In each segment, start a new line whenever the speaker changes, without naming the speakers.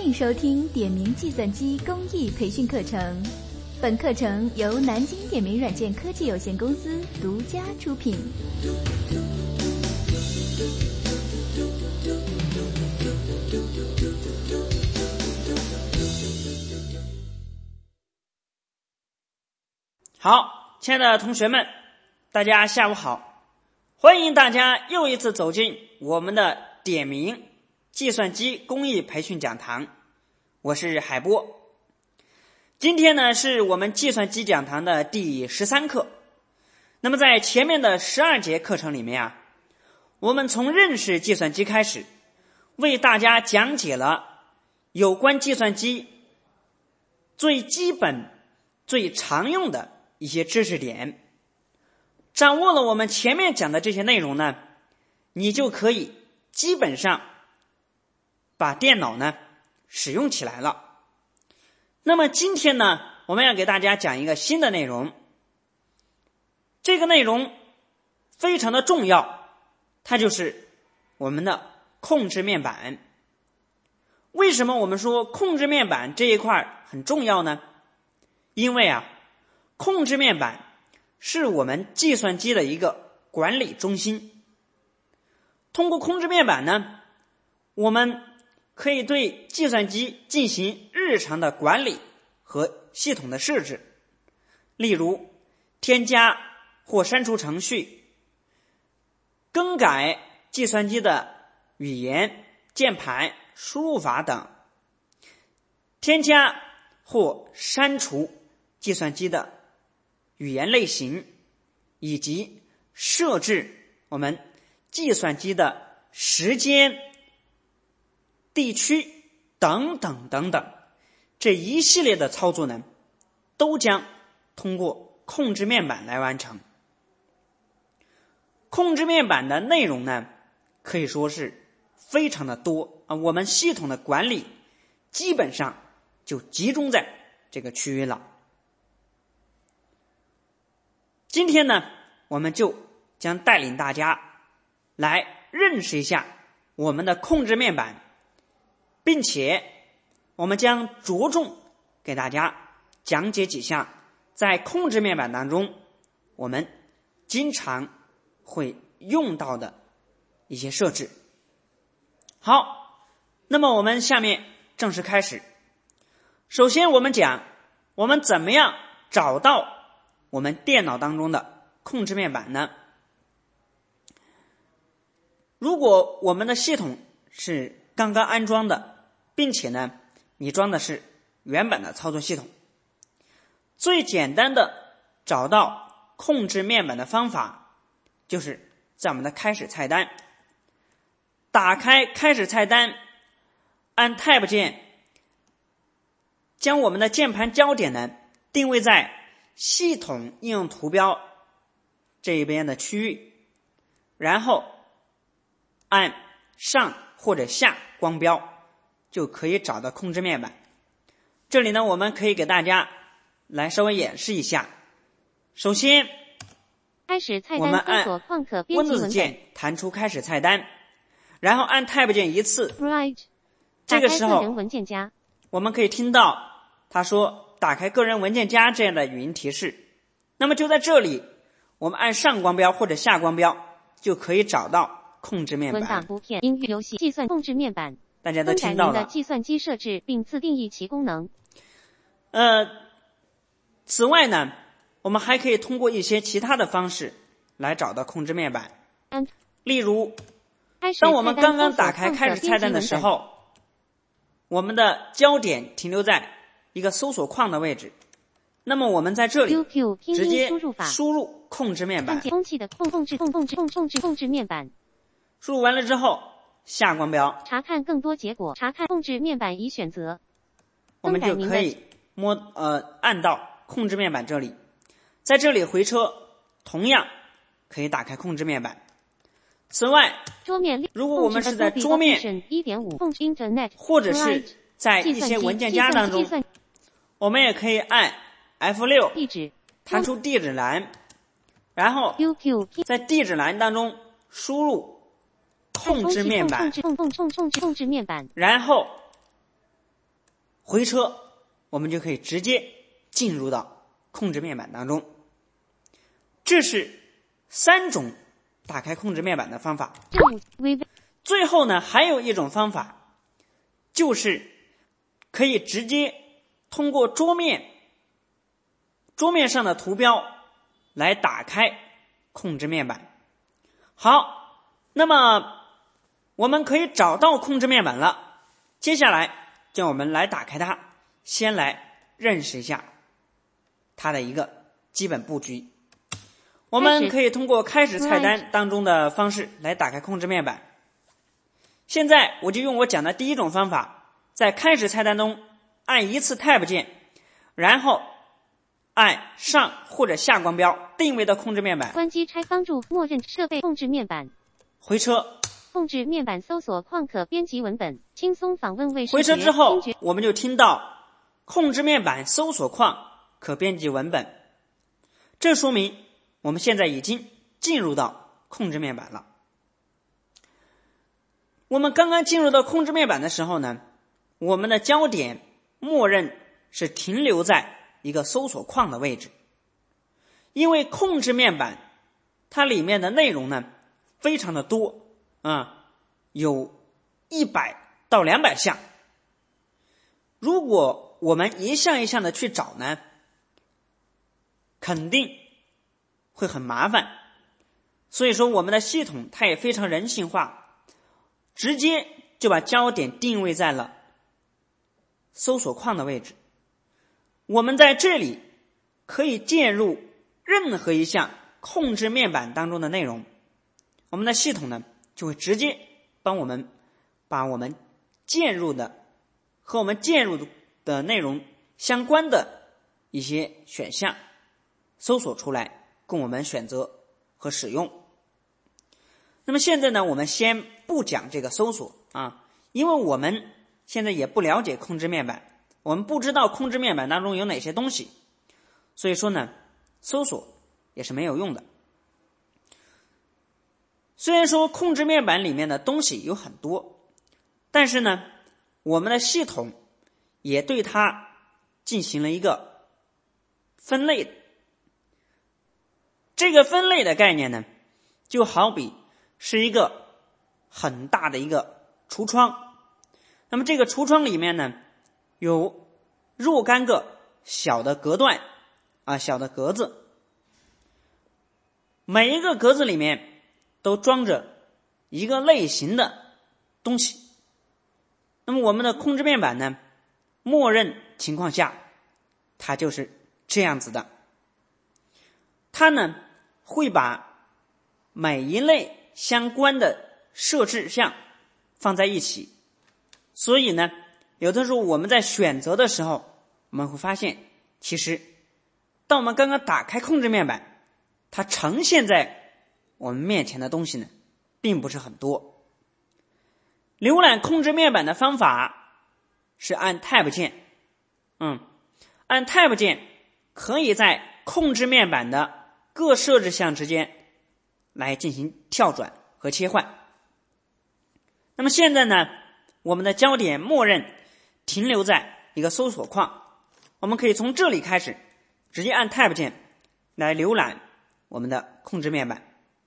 迎收听点名计算机公益培训课程。本课程由南京点名软件科技有限公司独家出品。
好，亲爱的同学们，大家下午好，欢迎大家又一次走进我们的点名计算机公益培训讲堂，我是海波。今天呢，是我们计算机讲堂的第13课。那么在前面的12节课程里面我们从认识计算机开始，为大家讲解了有关计算机最基本最常用的一些知识点。掌握了我们前面讲的这些内容呢，你就可以基本上把电脑呢使用起来了。那么今天呢，我们要给大家讲一个新的内容。这个内容非常的重要，它就是我们的控制面板。为什么我们说控制面板这一块很重要呢？因为控制面板是我们计算机的一个管理中心。通过控制面板呢，我们可以对计算机进行日常的管理和系统的设置，例如添加或删除程序，更改计算机的语言、键盘、输入法等，添加或删除计算机的语言类型，以及设置我们计算机的时间、地区等等等等，这一系列的操作呢，都将通过控制面板来完成。控制面板的内容呢，可以说是非常的多我们系统的管理基本上就集中在这个区域了。今天呢，我们就将带领大家来认识一下我们的控制面板，并且我们将着重给大家讲解几项在控制面板当中我们经常会用到的一些设置。好，那么我们下面正式开始。首先我们讲我们怎么样找到我们电脑当中的控制面板呢？如果我们的系统是刚刚安装的，并且呢你装的是原版的操作系统，最简单的找到控制面板的方法就是在我们的开始菜单，打开开始菜单，按 Tab 键，将我们的键盘焦点呢定位在系统应用图标这一边的区域，然后按上或者下光标就可以找到控制面板。这里呢，我们可以给大家来稍微演示一下。首先
开始菜单，
我们按 Windows 键弹出开始菜单，然后按 Tab 键一次，这个时候我们可以听到他说打开个人文件夹这样的语音提示。那么就在这里，我们按上光标或者下光标就可以找到控制面板。
文档、图片、音乐、游戏、计算控制面板，
大家都听到了。
更改您的计算机设置并自定义其功能。
此外呢，我们还可以通过一些其他的方式来找到控制面板。例如，当我们刚刚打开开始菜单的时候，我们的焦点停留在一个搜索框的位置，那么我们在这里直接输入控制面板，
空气的控制面板，
输入完了之后下光标，
查看更多结果，查看控制面板已选择，
我们就可以按到控制面板这里，在这里回车，同样可以打开控制面板。此外，
桌面
如果我们是在桌面
1.5 控制 Internet
或者是在一些文件夹当中，我们也可以按 F6
地址
弹出地址栏，然后在地址栏当中输入控制面板，
控制面板，
然后回车，我们就可以直接进入到控制面板当中。这是3种打开控制面板的方法。最后呢，还有一种方法，就是可以直接通过桌面上的图标来打开控制面板。好，那么我们可以找到控制面板了，接下来就我们来打开它，先来认识一下它的一个基本布局。我们可以通过开始菜单当中的方式来打开控制面板。现在我就用我讲的第一种方法，在开始菜单中按一次 Tab 键，然后按上或者下光标定位到控制面板。
关机拆方注默认设备控制面板。
回车。
控制面板搜索框可编辑文本，轻松访问卫视。
回车之后，我们就听到控制面板搜索框可编辑文本，这说明我们现在已经进入到控制面板了。我们刚刚进入到控制面板的时候呢，我们的焦点默认是停留在一个搜索框的位置，因为控制面板它里面的内容呢非常的多有100到200项。如果我们一项一项的去找呢，肯定会很麻烦。所以说我们的系统它也非常人性化，直接就把焦点定位在了搜索框的位置。我们在这里可以键入任何一项控制面板当中的内容，我们的系统呢就会直接帮我们把我们键入的和我们键入的内容相关的一些选项搜索出来，供我们选择和使用。那么现在呢，我们先不讲这个搜索因为我们现在也不了解控制面板，我们不知道控制面板当中有哪些东西，所以说呢，搜索也是没有用的。虽然说控制面板里面的东西有很多，但是呢，我们的系统也对它进行了一个分类。这个分类的概念呢，就好比是一个很大的一个橱窗，那么这个橱窗里面呢，有若干个小的格段小的格子，每一个格子里面都装着一个类型的东西。那么我们的控制面板呢，默认情况下它就是这样子的，它呢会把每一类相关的设置项放在一起，所以呢有的时候我们在选择的时候，我们会发现其实当我们刚刚打开控制面板，它呈现在我们面前的东西呢并不是很多。浏览控制面板的方法是按 Tab 键按 Tab 键可以在控制面板的各设置项之间来进行跳转和切换。那么现在呢，我们的焦点默认停留在一个搜索框，我们可以从这里开始直接按 Tab 键来浏览我们的控制面板。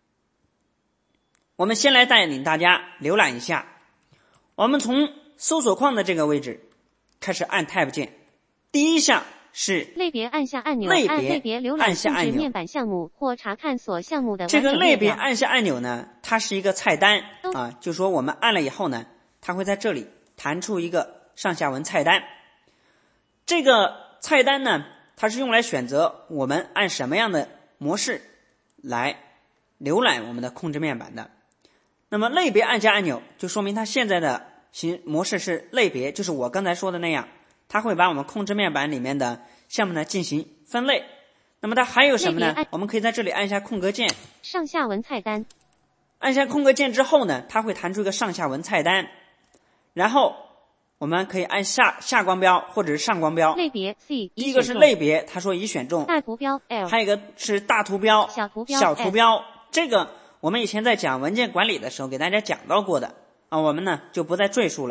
我们先来带领大家浏览一下，我们从搜索框的这个位置开始按 Tab 键，第一项是
类别，按下按钮，
类
别浏览控制面板项目或查看所项目的完整列表。
这个类别按下按钮呢，它是一个菜单就说我们按了以后呢，它会在这里弹出一个上下文菜单。这个菜单呢，它是用来选择我们按什么样的模式来浏览我们的控制面板的。那么类别按下按钮就说明它现在的模式是类别，就是我刚才说的那样，它会把我们控制面板里面的项目呢进行分类。那么它还有什么呢？我们可以在这里按下空格键，
上下文菜单。
按下空格键之后呢，它会弹出一个上下文菜单，然后我们可以按下光标或者是上光标。
类别 C，
第一个是类别，它说已选中。
大图标 L，
还有一个是大图标、
小图标、
小图标。这个我们以前在讲文件管理的时候给大家讲到过的我们呢就不再赘述了。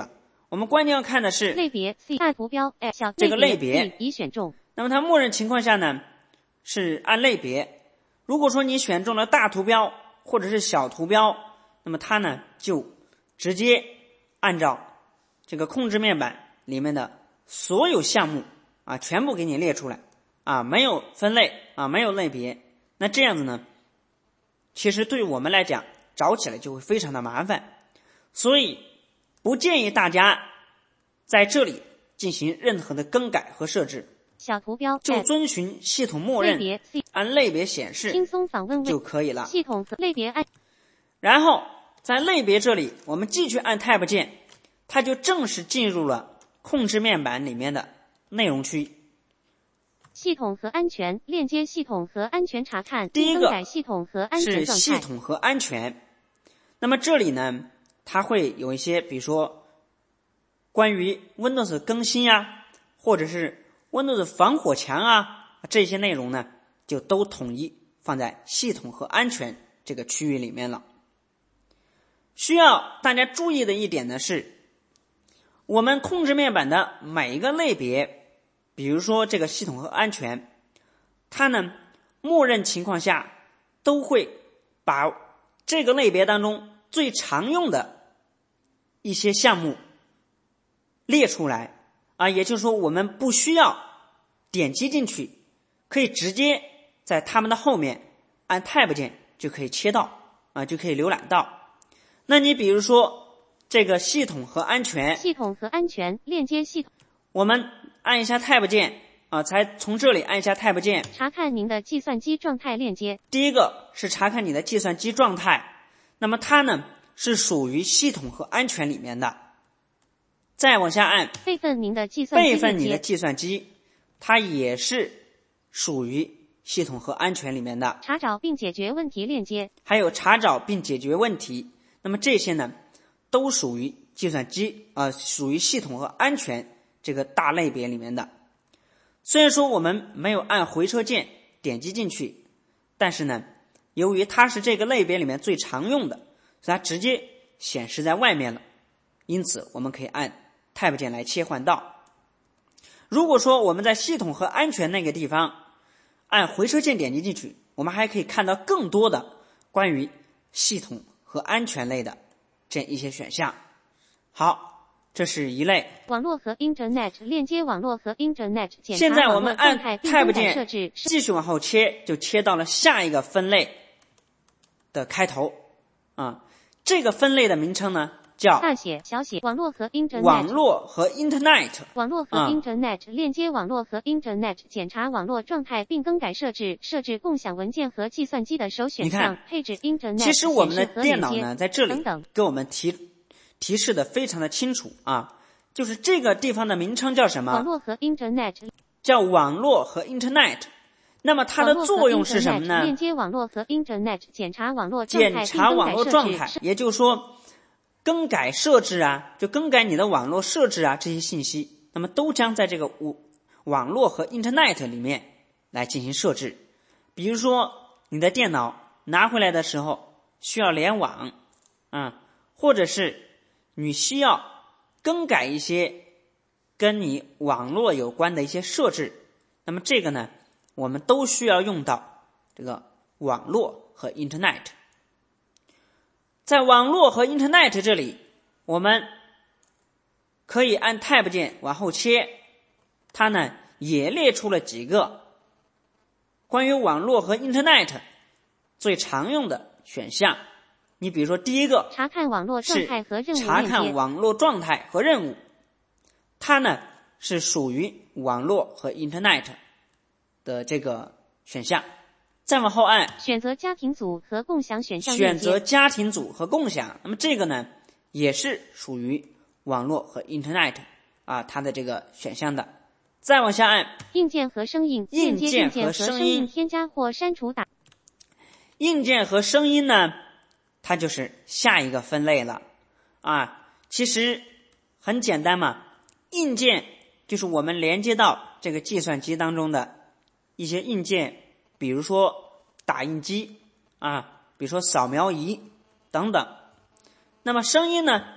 我们关键要看的是
类别 C 大图标小
这个类别
已选中。
那么它默认情况下呢是按类别，如果说你选中了大图标或者是小图标，那么它呢就直接按照这个控制面板里面的所有项目全部给你列出来没有分类没有类别。那这样子呢，其实对我们来讲找起来就会非常的麻烦，所以不建议大家在这里进行任何的更改和设置，
小图标
就遵循系统默认
类别 C
按类别显示
轻松访问
就可以了。
系统和类别按，
然后在类别这里我们继续按 Tab 键，它就正式进入了控制面板里面的内容区。
系统和安全链接系统和安全查看
第一个
更改系统和安全
是
状态。
系统和安全，那么这里呢它会有一些比如说关于 Windows 更新或者是 Windows 防火墙这些内容呢就都统一放在系统和安全这个区域里面了。需要大家注意的一点呢是，我们控制面板的每一个类别，比如说这个系统和安全，它呢默认情况下都会把这个类别当中最常用的一些项目列出来也就是说我们不需要点击进去，可以直接在它们的后面按 Tab 键就可以切到就可以浏览到。那你比如说这个系统和安全，
系统和安全链接系统，
我们按一下 Tab 键才从这里按一下 Tab 键，
查看您的计算机状态链接。
第一个是查看你的计算机状态，那么它呢是属于系统和安全里面的。再往下按
备份您的计算机链接，
备份你的计算机，它也是属于系统和安全里面的。
查找并解决问题链接，
还有查找并解决问题，那么这些呢都属于计算机属于系统和安全这个大类别里面的。虽然说我们没有按回车键点击进去，但是呢由于它是这个类别里面最常用的，所以它直接显示在外面了，因此我们可以按 Tab 键来切换到。如果说我们在系统和安全那个地方按回车键点击进去，我们还可以看到更多的关于系统和安全类的这一些选项。好，这是一类。
网络和 Internet 链接网络和 Internet 检查
现在我们按
网络状态并更
Tab
改设
键
置
继续往后切，就切到了下一个分类的开头这个分类的名称呢叫
大写小写网络和 Internet
网络和 Internet。
网络和 Internet 链接网络和 Internet 检查网络状态并更改设置共享文件和计算机的首选项配置 Internet
其实我们的电脑
显示和
呢在这里
等等
给我们提示的非常的清楚就是这个地方的名称叫什么？
网络和 Internet
叫网络和 Internet。 那么它的作用是什么呢？
链接网络和 Internet 检查网络状态
检查网络状态，也就是说更改设置就更改你的网络设置这些信息，那么都将在这个网络和 Internet 里面来进行设置。比如说你的电脑拿回来的时候需要联网或者是你需要更改一些跟你网络有关的一些设置，那么这个呢我们都需要用到这个网络和 Internet。 在网络和 Internet 这里，我们可以按 Tab 键往后切，它呢也列出了几个关于网络和 Internet 最常用的选项。你比如说第一个
查看网络状态和任务链接，
查看网络状态和任务，它呢是属于网络和 Internet 的这个选项。再往后按
选择家庭组和共享选项
选择家庭组和共享，那么这个呢也是属于网络和 Internet 它的这个选项的。再往下按
硬件和声音，
硬件和声音
添加或删除
硬件和声音呢它就是下一个分类了其实很简单嘛，硬件就是我们连接到这个计算机当中的一些硬件，比如说打印机比如说扫描仪等等。那么声音呢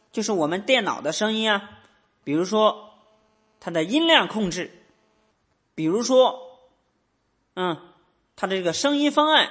就是我们电脑的声音啊，比如说它的音量控制，比如说它的这个声音方案，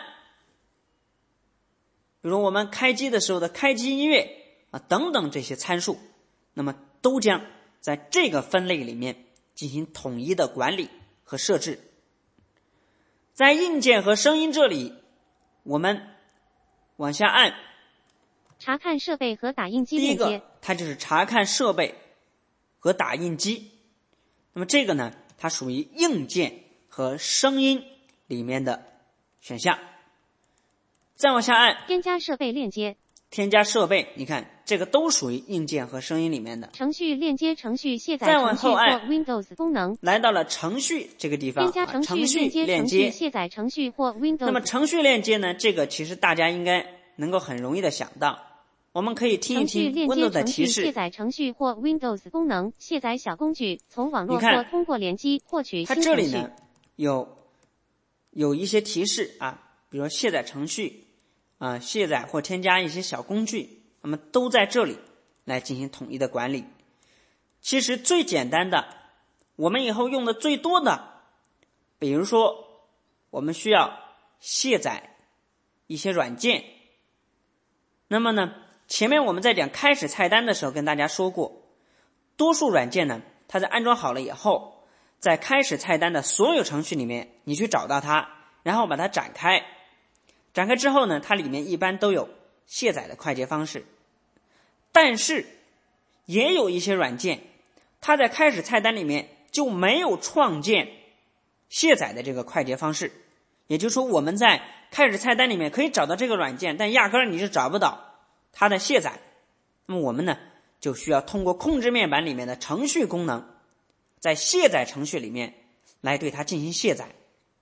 比如我们开机的时候的开机音乐等等这些参数，那么都将在这个分类里面进行统一的管理和设置。在硬件和声音这里，我们往下按，
查看设备和打印机链接。
第一个它就是查看设备和打印机，那么这个呢，它属于硬件和声音里面的选项。再往下按
添加设备链接。
添加设备，你看这个都属于硬件和声音里面的。
程序链接程序卸载
再往后按
或 Windows 功能，
来到了程序这个地方，
添加程序
链接
卸载程序或 Windows。
那么程序链接呢，这个其实大家应该能够很容易的想到，我们可以听一听 Windows 的提示。
卸载程序或 Windows 功能，卸载小工具，从网络或通过联机获取新程序。
它这里呢有一些提示比如卸载程序卸载或添加一些小工具，那么都在这里来进行统一的管理。其实最简单的，我们以后用的最多的，比如说我们需要卸载一些软件，那么呢，前面我们在讲开始菜单的时候跟大家说过，多数软件呢，它在安装好了以后，在开始菜单的所有程序里面，你去找到它，然后把它展开之后呢，它里面一般都有卸载的快捷方式。但是也有一些软件，它在开始菜单里面就没有创建卸载的这个快捷方式，也就是说我们在开始菜单里面可以找到这个软件，但压根儿你是找不到它的卸载。那么我们呢，就需要通过控制面板里面的程序功能，在卸载程序里面来对它进行卸载。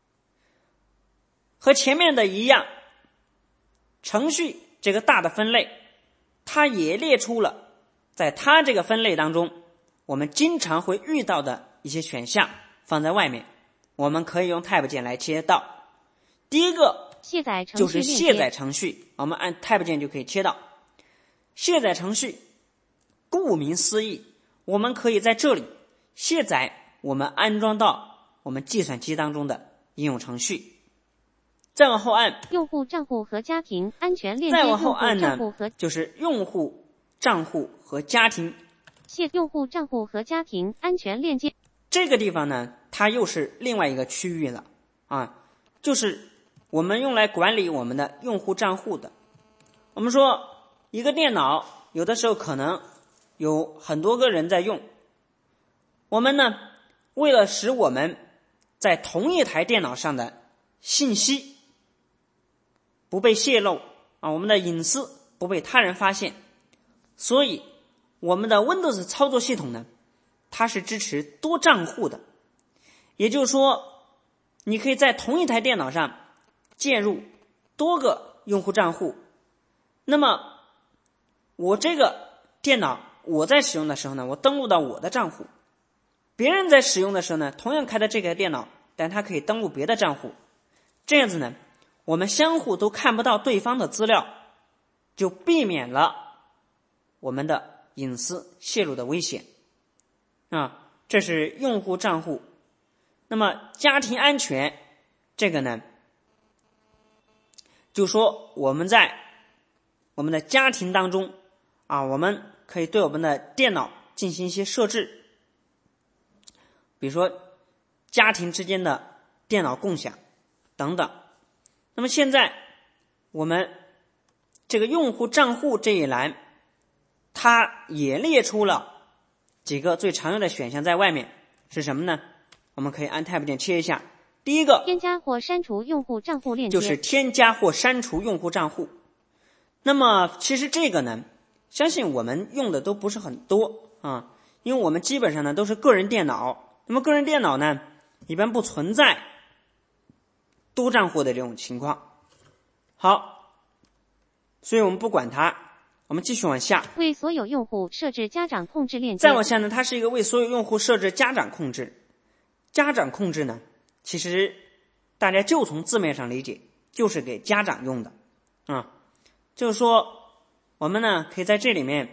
和前面的一样，程序这个大的分类，它也列出了在它这个分类当中我们经常会遇到的一些选项放在外面，我们可以用 Tab 键来切到。第一个就是卸载程序，我们按 Tab 键就可以切到。卸载程序顾名思义，我们可以在这里卸载我们安装到我们计算机当中的应用程序。再往后按
用户账户和家庭安全链接。
再往后按呢，就是用户账户和家庭。
用户账户和家庭安全链接。
这个地方呢，它又是另外一个区域了就是我们用来管理我们的用户账户的。我们说一个电脑有的时候可能有很多个人在用，我们呢为了使我们在同一台电脑上的信息不被泄露我们的隐私不被他人发现，所以我们的 Windows 操作系统呢，它是支持多账户的。也就是说，你可以在同一台电脑上建入多个用户账户。那么我这个电脑我在使用的时候呢，我登录到我的账户，别人在使用的时候呢，同样开的这个电脑，但他可以登录别的账户，这样子呢，我们相互都看不到对方的资料，就避免了我们的隐私泄露的危险这是用户账户。那么家庭安全这个呢，就说我们在我们的家庭当中我们可以对我们的电脑进行一些设置，比如说家庭之间的电脑共享等等。那么现在我们这个用户账户这一栏，它也列出了几个最常用的选项在外面，是什么呢？我们可以按 Tab 键切一下。第一个，
添加或删除用户账户链接，
就是添加或删除用户账户。那么其实这个呢，相信我们用的都不是很多因为我们基本上呢都是个人电脑。那么个人电脑呢，一般不存在多账户的这种情况。好，所以我们不管它，我们继续往下。
为所有用户设置家长控制链接。
再往下呢，它是一个为所有用户设置家长控制。家长控制呢，其实大家就从字面上理解，就是给家长用的就是说我们呢可以在这里面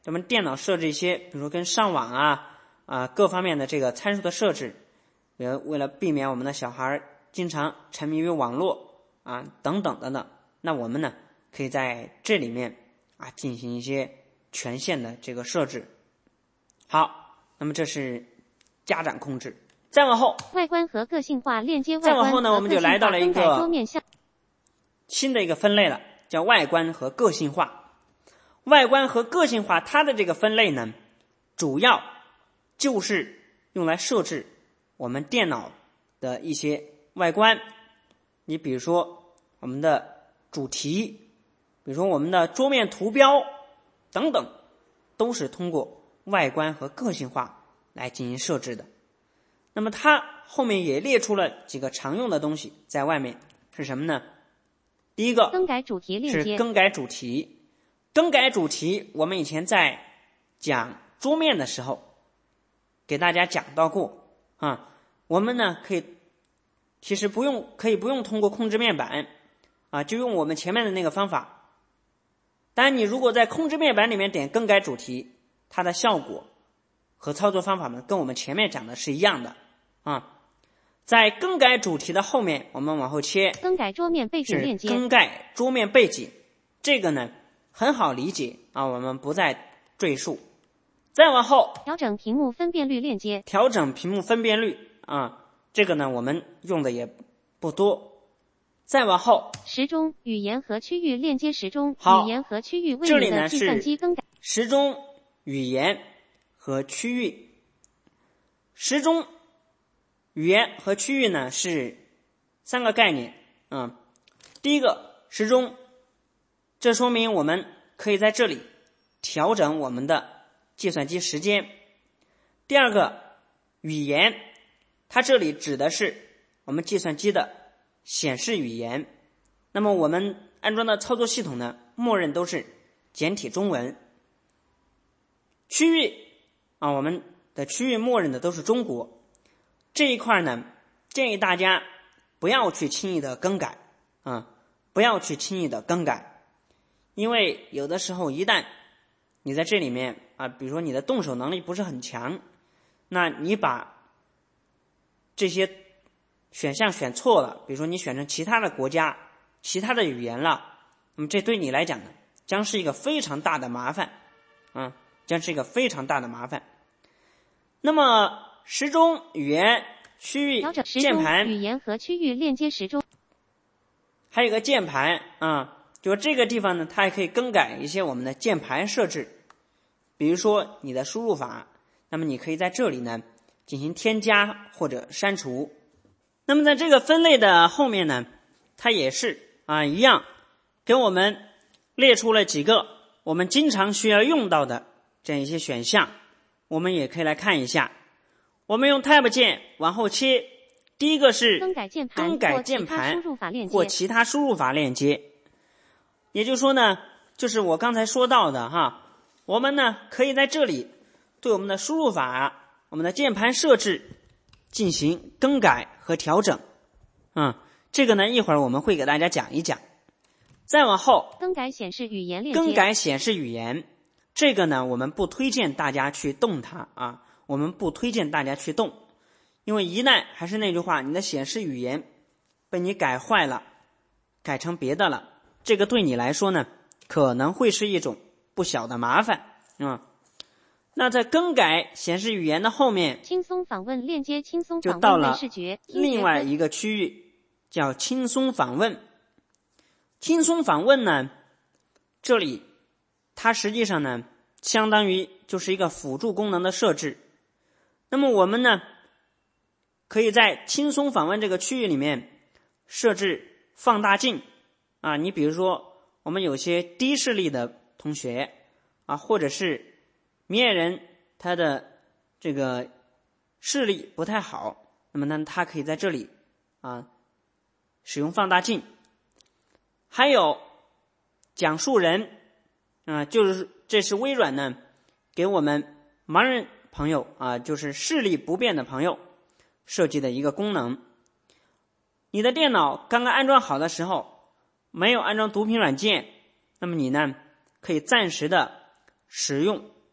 咱们电脑设置一些，比如说跟上网各方面的这个参数的设置，为了避免我们的小孩经常沉迷于网络等等等等，那我们呢可以在这里面进行一些权限的这个设置。好，那么这是家长控制。再往后，
外观和个性化链接。
再往后呢，我们就来到了一个
多面向
新的一个分类了，叫外观和个性化。外观和个性化它的这个分类呢，主要就是用来设置我们电脑的一些外观。你比如说我们的主题，比如说我们的桌面图标等等，都是通过外观和个性化来进行设置的。那么它后面也列出了几个常用的东西，在外面是什么呢？第一个
更改主题链接，
是更改主题。更改主题我们以前在讲桌面的时候给大家讲到过我们呢其实可以不用通过控制面板就用我们前面的那个方法。当然你如果在控制面板里面点更改主题，它的效果和操作方法呢跟我们前面讲的是一样的在更改主题的后面，我们往后切，
更改桌面背景链接，
是更改桌面背景。这个呢很好理解我们不再赘述。再往后，
调整屏幕分辨率链接，
调整屏幕分辨率这个呢我们用的也不多。再往后，
时钟语言和区域链接，时钟语言和区域为
这里呢
你的计算机更改。
时钟语言和区域，时钟语言和区域呢是三个概念第一个时钟，这说明我们可以在这里调整我们的计算机时间。第二个语言，它这里指的是我们计算机的显示语言。那么我们安装的操作系统呢，默认都是简体中文。区域我们的区域默认的都是中国。这一块呢，建议大家不要去轻易的更改不要去轻易的更改，因为有的时候一旦你在这里面比如说你的动手能力不是很强，那你把这些选项选错了，比如说你选成其他的国家其他的语言了，那么这对你来讲呢将是一个非常大的麻烦将是一个非常大的麻烦。那么时钟语言区域键盘
语言和区域链接，时钟
还有一个键盘就这个地方呢，它还可以更改一些我们的键盘设置。比如说你的输入法，那么你可以在这里呢进行添加或者删除。那么在这个分类的后面呢，它也是一样给我们列出了几个我们经常需要用到的这样一些选项，我们也可以来看一下。我们用 Tab 键往后切，第一个是
更改键盘
或其他输入法链接。也就是说呢，就是我刚才说到的我们呢可以在这里对我们的输入法我们的键盘设置进行更改和调整这个呢一会儿我们会给大家讲一讲。再往后，
更改显示语言链接，
更改显示语言，这个呢我们不推荐大家去动它我们不推荐大家去动，因为一旦还是那句话，你的显示语言被你改坏了，改成别的了，这个对你来说呢可能会是一种不小的麻烦那在更改显示语言的后面，
轻松访问链接，轻松
就到了
视觉
另外一个区域，叫轻松访问。轻松访问呢，这里它实际上呢相当于就是一个辅助功能的设置。那么我们呢可以在轻松访问这个区域里面设置放大镜你比如说我们有些低视力的同学或者是明眼人他的这个视力不太好，那么呢他可以在这里使用放大镜。还有讲述人就是这是微软呢给我们盲人朋友就是视力不便的朋友设计的一个功能。你的电脑刚刚安装好的时候没有安装读屏软件，那么你呢可以暂时的使用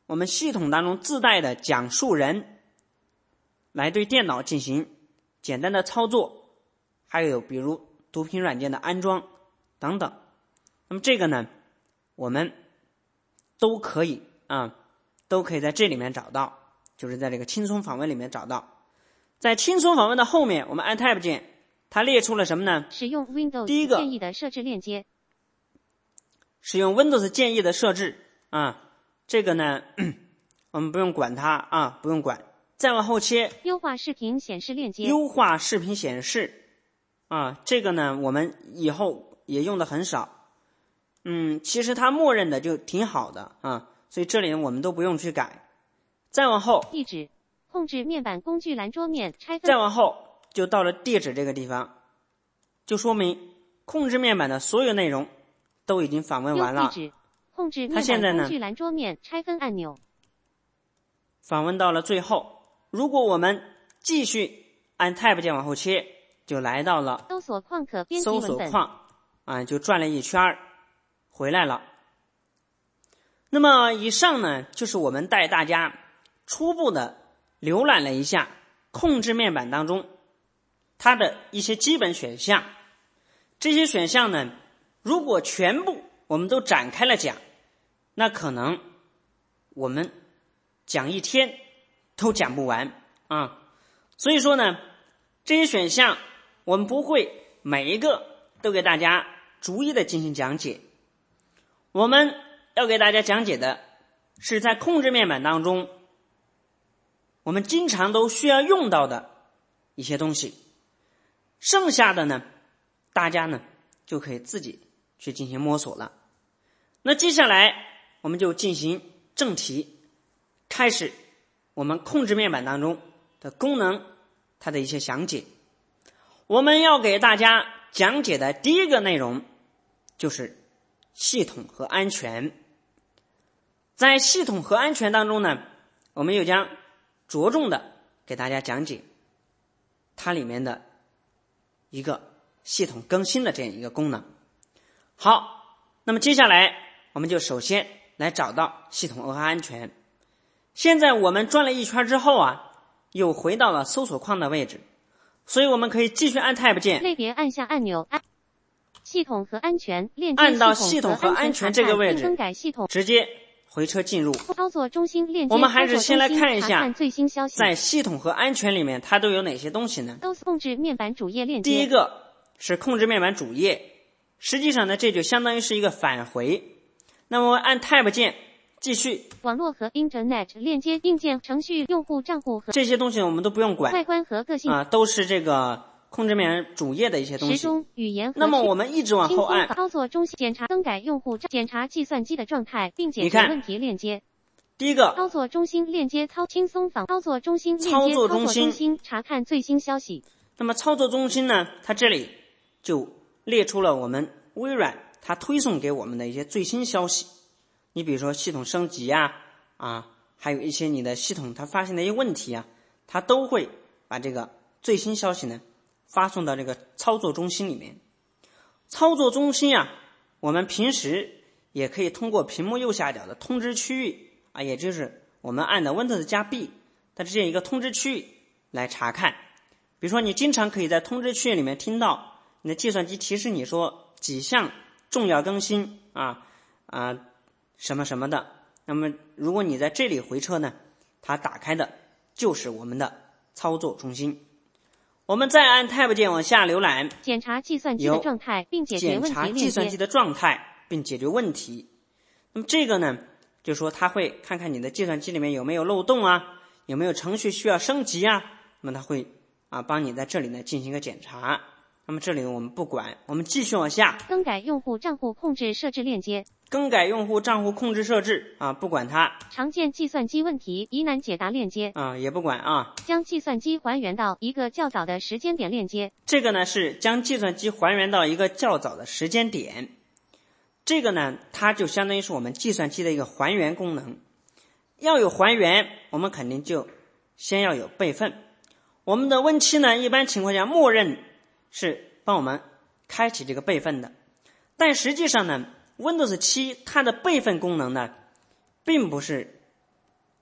我们系统当中自带的讲述人来对电脑进行简单的操作，还有比如读屏软件的安装等等。那么这个呢，我们都可以在这里面找到，就是在这个轻松访问里面找到。在轻松访问的后面，我们按 Tab 键，它列出了什么呢？
使用 Windows
第一个
建议的设置链接，
使用 Windows 建议的设置这个呢我们不用管它不用管。再往后切，
优化视频显示链接，
优化视频显示这个呢我们以后也用的很少，其实它默认的就挺好的所以这里我们都不用去改。再往后，
地址控制面板工具栏桌面拆分，
再往后就到了地址这个地方，就说明控制面板的所有内容都已经访问完了。
地址控制面板工具栏桌面拆分按钮，
访问到了最后。如果我们继续按 Tab 键往后切，就来到了
搜索框可编辑文本，
搜索框就转了一圈回来了。那么以上呢，就是我们带大家初步的浏览了一下控制面板当中它的一些基本选项。这些选项呢，如果全部我们都展开了讲，那可能我们讲一天都讲不完所以说呢，这些选项我们不会每一个都给大家逐一的进行讲解，我们要给大家讲解的是在控制面板当中我们经常都需要用到的一些东西，剩下的呢大家呢就可以自己去进行摸索了。那接下来我们就进行正题，开始我们控制面板当中的功能它的一些详解。我们要给大家讲解的第一个内容就是系统和安全。在系统和安全当中呢，我们又将着重的给大家讲解它里面的一个系统更新的这样一个功能。好，那么接下来我们就首先来找到系统和安全。现在我们转了一圈之后又回到了搜索框的位置，所以我们可以继续按 Tab 键，
类别按下按钮，系统和安全链接，
按到系统和安全这个位置，
更改系统，
直接回车进入
操作中心链接。
我们还是先来看一下
最新消息，
在系统和安全里面它都有哪些东西呢？
都是控制面板主页链接。
第一个是控制面板主页，实际上呢这就相当于是一个返回。那么按 Tab 键继续，
网络和 Internet 链接硬件程序用户账户和
这些东西我们都不用管，
外观和个性
都是这个控制面板主页的一些东西。
时钟语言和
那么我们一直往后按，
操作中心检查更改用户检查计算机的状态并解决问题链接。
第一个
操作中心链接轻松访操作中心链接操作中心查看最新消息。
那么操作中心呢，它这里就列出了我们微软它推送给我们的一些最新消息。你比如说系统升级还有一些你的系统它发现的一些问题它都会把这个最新消息呢发送到这个操作中心里面。操作中心我们平时也可以通过屏幕右下角的通知区域也就是我们按的 Windows 加 B 它这样一个通知区域来查看。比如说你经常可以在通知区域里面听到你的计算机提示你说几项重要更新什么什么的，那么如果你在这里回车呢，它打开的就是我们的操作中心。我们再按 Tab 键往下浏览，
检查计算机的状态并解决问题
检查计算机的状态并解决问题。那么这个呢，就是说它会看看你的计算机里面有没有漏洞有没有程序需要升级那么它会帮你在这里呢进行一个检查。那么这里我们不管，我们继续往下，
更改用户账户控制设置链接，
更改用户账户控制设置不管它。
常见计算机问题疑难解答链接
也不管
将计算机还原到一个较早的时间点链接。
这个呢是将计算机还原到一个较早的时间点，这个呢它就相当于是我们计算机的一个还原功能。要有还原，我们肯定就先要有备份。我们的 Win7 呢一般情况下默认是帮我们开启这个备份的，但实际上呢 Windows 7它的备份功能呢并不是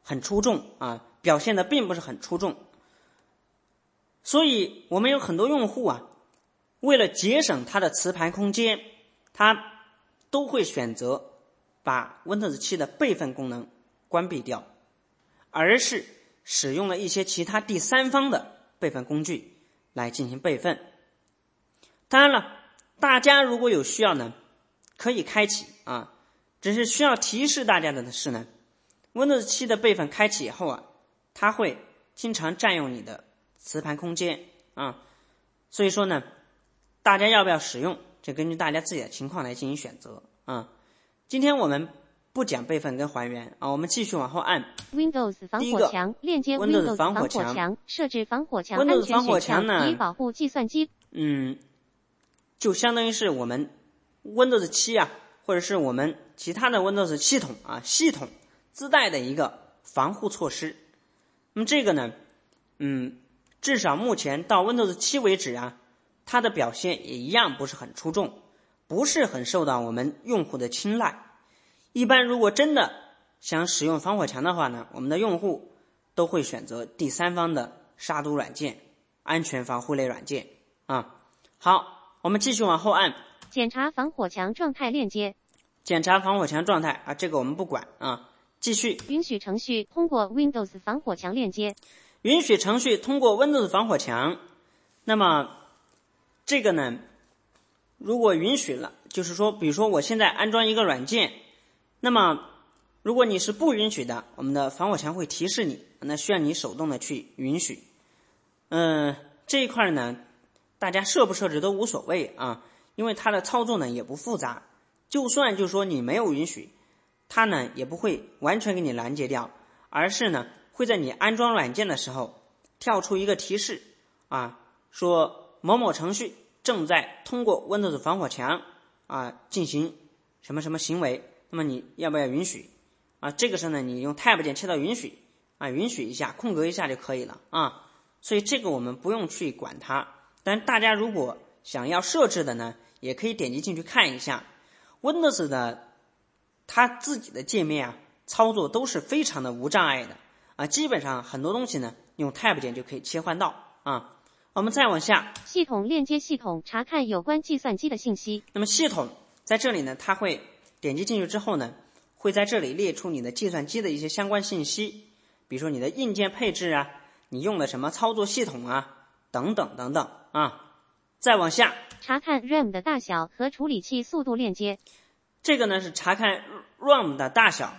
很出众啊，表现的并不是很出众。所以我们有很多用户啊，为了节省它的磁盘空间，它都会选择把 Windows 7的备份功能关闭掉，而是使用了一些其他第三方的备份工具来进行备份。当然了，大家如果有需要呢，可以开启啊，只是需要提示大家的是呢， Windows 7的备份开启以后啊，它会经常占用你的磁盘空间啊，所以说呢，大家要不要使用，就根据大家自己的情况来进行选择啊。今天我们不讲备份跟还原啊，我们继续往后按。
Windows 防火墙链接
Windows
防火墙设置防火墙
Windows
安全
防火墙呢，
以保护计算机。
就相当于是我们 Windows 7啊，或者是我们其他的 Windows 系统啊，系统自带的一个防护措施。那么这个呢，至少目前到 Windows 7为止啊，它的表现也一样不是很出众，不是很受到我们用户的青睐。一般如果真的想使用防火墙的话呢，我们的用户都会选择第三方的杀毒软件、安全防护类软件啊。好，我们继续往后按。
检查防火墙状态链接。
检查防火墙状态啊，这个我们不管啊。继续。
允许程序通过 Windows 防火墙链接。
允许程序通过 Windows 防火墙。那么这个呢，如果允许了，就是说比如说我现在安装一个软件，那么如果你是不允许的，我们的防火墙会提示你，那需要你手动的去允许。这一块呢，大家设不设置都无所谓啊，因为它的操作呢也不复杂，就算就是说你没有允许，它呢也不会完全给你拦截掉，而是呢会在你安装软件的时候跳出一个提示啊，说某某程序正在通过 Windows 防火墙啊进行什么什么行为，那么你要不要允许啊？这个时候呢，你用 Tab 键切到允许啊，允许一下，空格一下就可以了啊。所以这个我们不用去管它。但大家如果想要设置的呢，也可以点击进去看一下 Windows 的它自己的界面啊，操作都是非常的无障碍的啊，基本上很多东西呢用 Tab 键就可以切换到啊。我们再往下，
系统链接系统查看有关计算机的信息。
那么系统在这里呢，它会点击进去之后呢，会在这里列出你的计算机的一些相关信息，比如说你的硬件配置啊，你用的什么操作系统啊，等等等等啊。再往下，
查看 RAM 的大小和处理器速度链接。
这个呢是查看 RAM 的大小，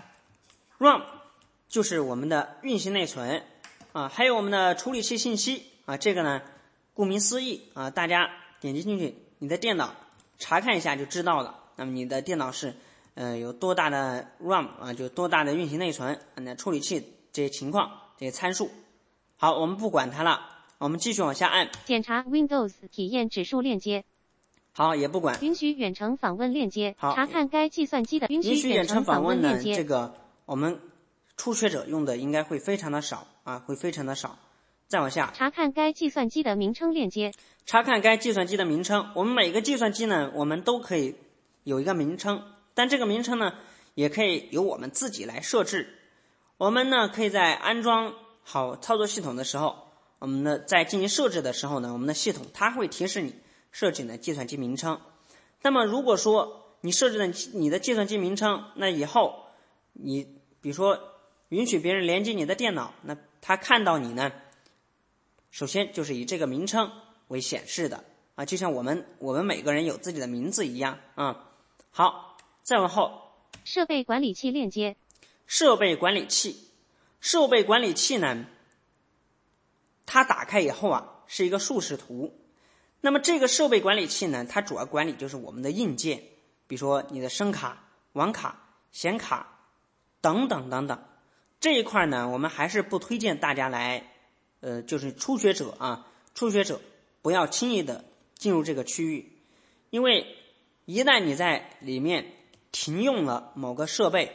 RAM 就是我们的运行内存啊，还有我们的处理器信息啊，这个呢顾名思义啊，大家点击进去，你的电脑查看一下就知道了。那么你的电脑是有多大的 RAM 啊，就多大的运行内存，那处理器这些情况，这些参数。好，我们不管它了，我们继续往下按。
检查 Windows 体验指数链接。
好，也不管。
允许远程访问链接。
好，
查看该计算机的允许远程
访
问链接。
这个我们初学者用的应该会非常的少啊，会非常的少。再往下，
查看该计算机的名称链接。
查看该计算机的名称。我们每个计算机呢，我们都可以有一个名称，但这个名称呢，也可以由我们自己来设置。我们呢，可以在安装好操作系统的时候，我们呢在进行设置的时候呢，我们的系统它会提示你设置你的计算机名称。那么如果说你设置了你的计算机名称，那以后你比如说允许别人连接你的电脑，那他看到你呢，首先就是以这个名称为显示的啊，就像我们每个人有自己的名字一样啊。好，再往后，
设备管理器链接。
设备管理器，设备管理器呢，它打开以后啊，是一个竖视图。那么这个设备管理器呢，它主要管理就是我们的硬件，比如说你的声卡、网卡、显卡等等等等。这一块呢，我们还是不推荐大家来，就是初学者不要轻易的进入这个区域，因为一旦你在里面停用了某个设备，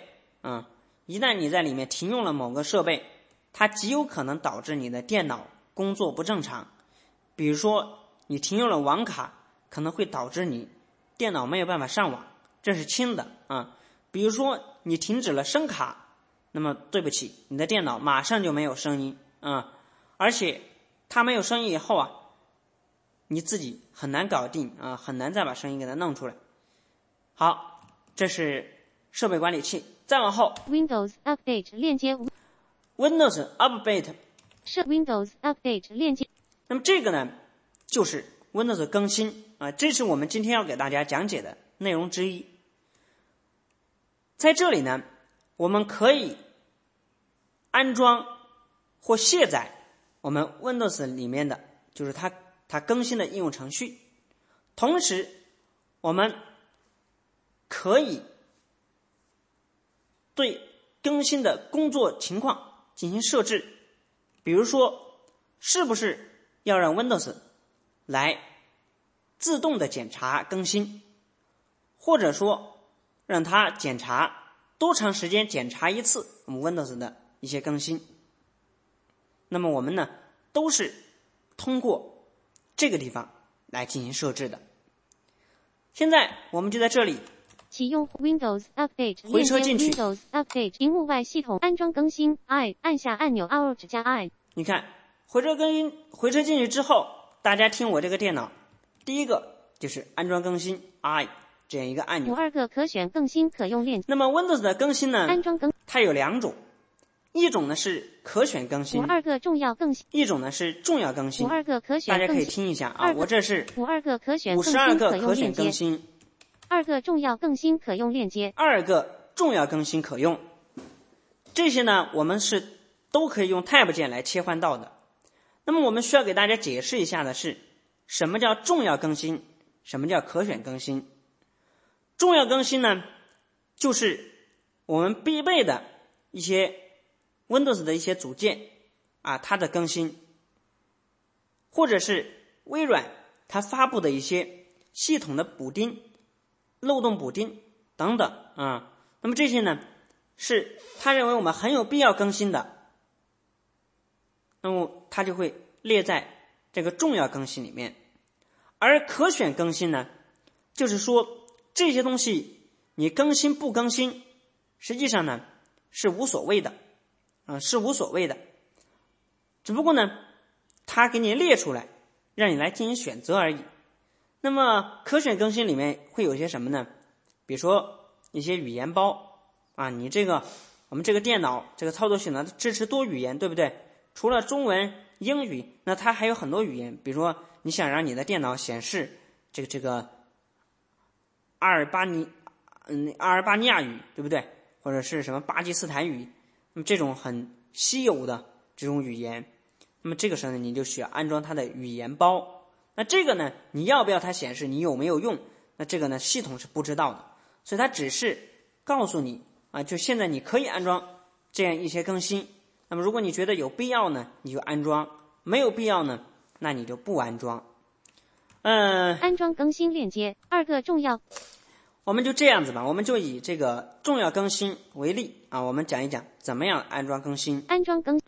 它极有可能导致你的电脑工作不正常。比如说你停用了网卡，可能会导致你电脑没有办法上网，这是轻的啊。比如说你停止了声卡， 那么对不起，你的电脑马上就没有声音而且它没有声音以后你自己很难搞定很难再把声音给它弄出来。好，这是设备管理器。再往后
Windows Update 链接
Windows Update
Windows Update 链接。
那么这个呢就是 Windows 更新这是我们今天要给大家讲解的内容之一。在这里呢，我们可以安装或卸载我们 Windows 里面的就是它更新的应用程序，同时我们可以对更新的工作情况进行设置，比如说是不是要让 Windows 来自动的检查更新，或者说让它检查多长时间检查一次我们 Windows 的一些更新。那么我们呢都是通过这个地方来进行设置的。现在我们就在这里
启用 Windows Update
回车进去
Windows Update 屏幕外系统安装更新 I 按下按钮 Alt 加 I。
你看回车进去之后，大家听我这个电脑，第一个就是安装更新 I 这样一个按钮。
52个可选更新可用链接。
那么 Windows 的更新呢，
安装更
它有2种，一种呢是可选更新
52个重要更新，
一种呢是重要更新。
52个可选更新，
大家可以听一下我这是
52个可选更新
52个可
用
选
链接
更新
，2个重要更新可用链接
，2个重要更新可用。这些呢我们是都可以用 Tab 键来切换到的。那么我们需要给大家解释一下的是，什么叫重要更新，什么叫可选更新。重要更新呢就是我们必备的一些 Windows 的一些组件它的更新，或者是微软它发布的一些系统的补丁、漏洞补丁等等那么这些呢是他认为我们很有必要更新的，那么它就会列在这个重要更新里面。而可选更新呢，就是说这些东西你更新不更新实际上呢是无所谓的是无所谓的，只不过呢它给你列出来让你来进行选择而已。那么可选更新里面会有些什么呢？比如说一些语言包你我们这个电脑这个操作系统支持多语言，对不对？除了中文、英语，那它还有很多语言。比如说你想让你的电脑显示这个阿尔巴尼亚语，对不对？或者是什么巴基斯坦语，那么这种很稀有的这种语言，那么这个时候呢你就需要安装它的语言包。那这个呢你要不要它显示，你有没有用，那这个呢系统是不知道的，所以它只是告诉你就现在你可以安装这样一些更新。那么如果你觉得有必要呢你就安装，没有必要呢那你就不安装。
安装更新链接，2个重要。
我们就这样子吧，我们就以这个重要更新为例我们讲一讲怎么样安装更新。
安装更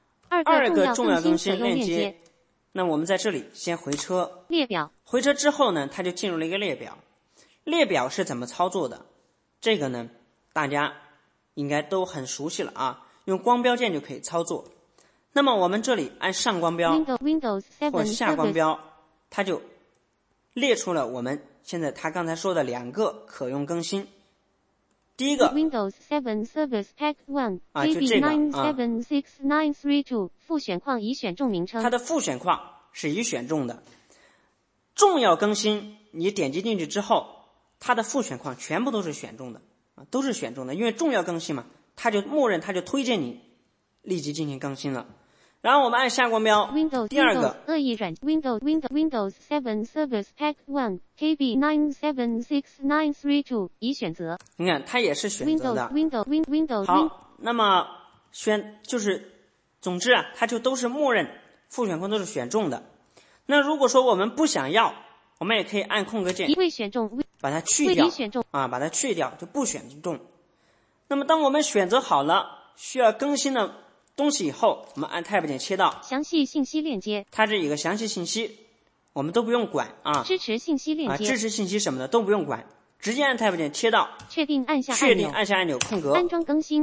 2个重要更
新
新链接。那我们在这里先回车
列表，
回车之后呢它就进入了一个列表。列表是怎么操作的，这个呢大家应该都很熟悉了用光标键就可以操作。那么我们这里按上光标
Windows 7
或下光标，它就列出了我们现在他刚才说的2个可用更新。第一个
Windows 7 Service Pack 1
就这个
KB976932 复选框已选中名称，
它的复选框是已选中的。重要更新你点击进去之后，它的复选框全部都是选中的都是选中的，因为重要更新嘛，它就默认它就推荐你立即进行更新了。然后我们按下光标
Windows
第2个
恶意软 Windows 7 Service Pack 1 KB976932 已选择。
你看它也是选择的
Windows
好，那么就是总之它就都是默认复选框都是选中的。那如果说我们不想要，我们也可以按空格键
未选中
把它去掉
选中
把它去掉就不选中。那么当我们选择好了需要更新的东西以后，我们按 Tab 键切到
详细信息链接，
它这有个详细信息我们都不用管
支持信息链接
支持信息什么的都不用管，直接按 Tab 键切到
确定按下
按钮空格
安装更新。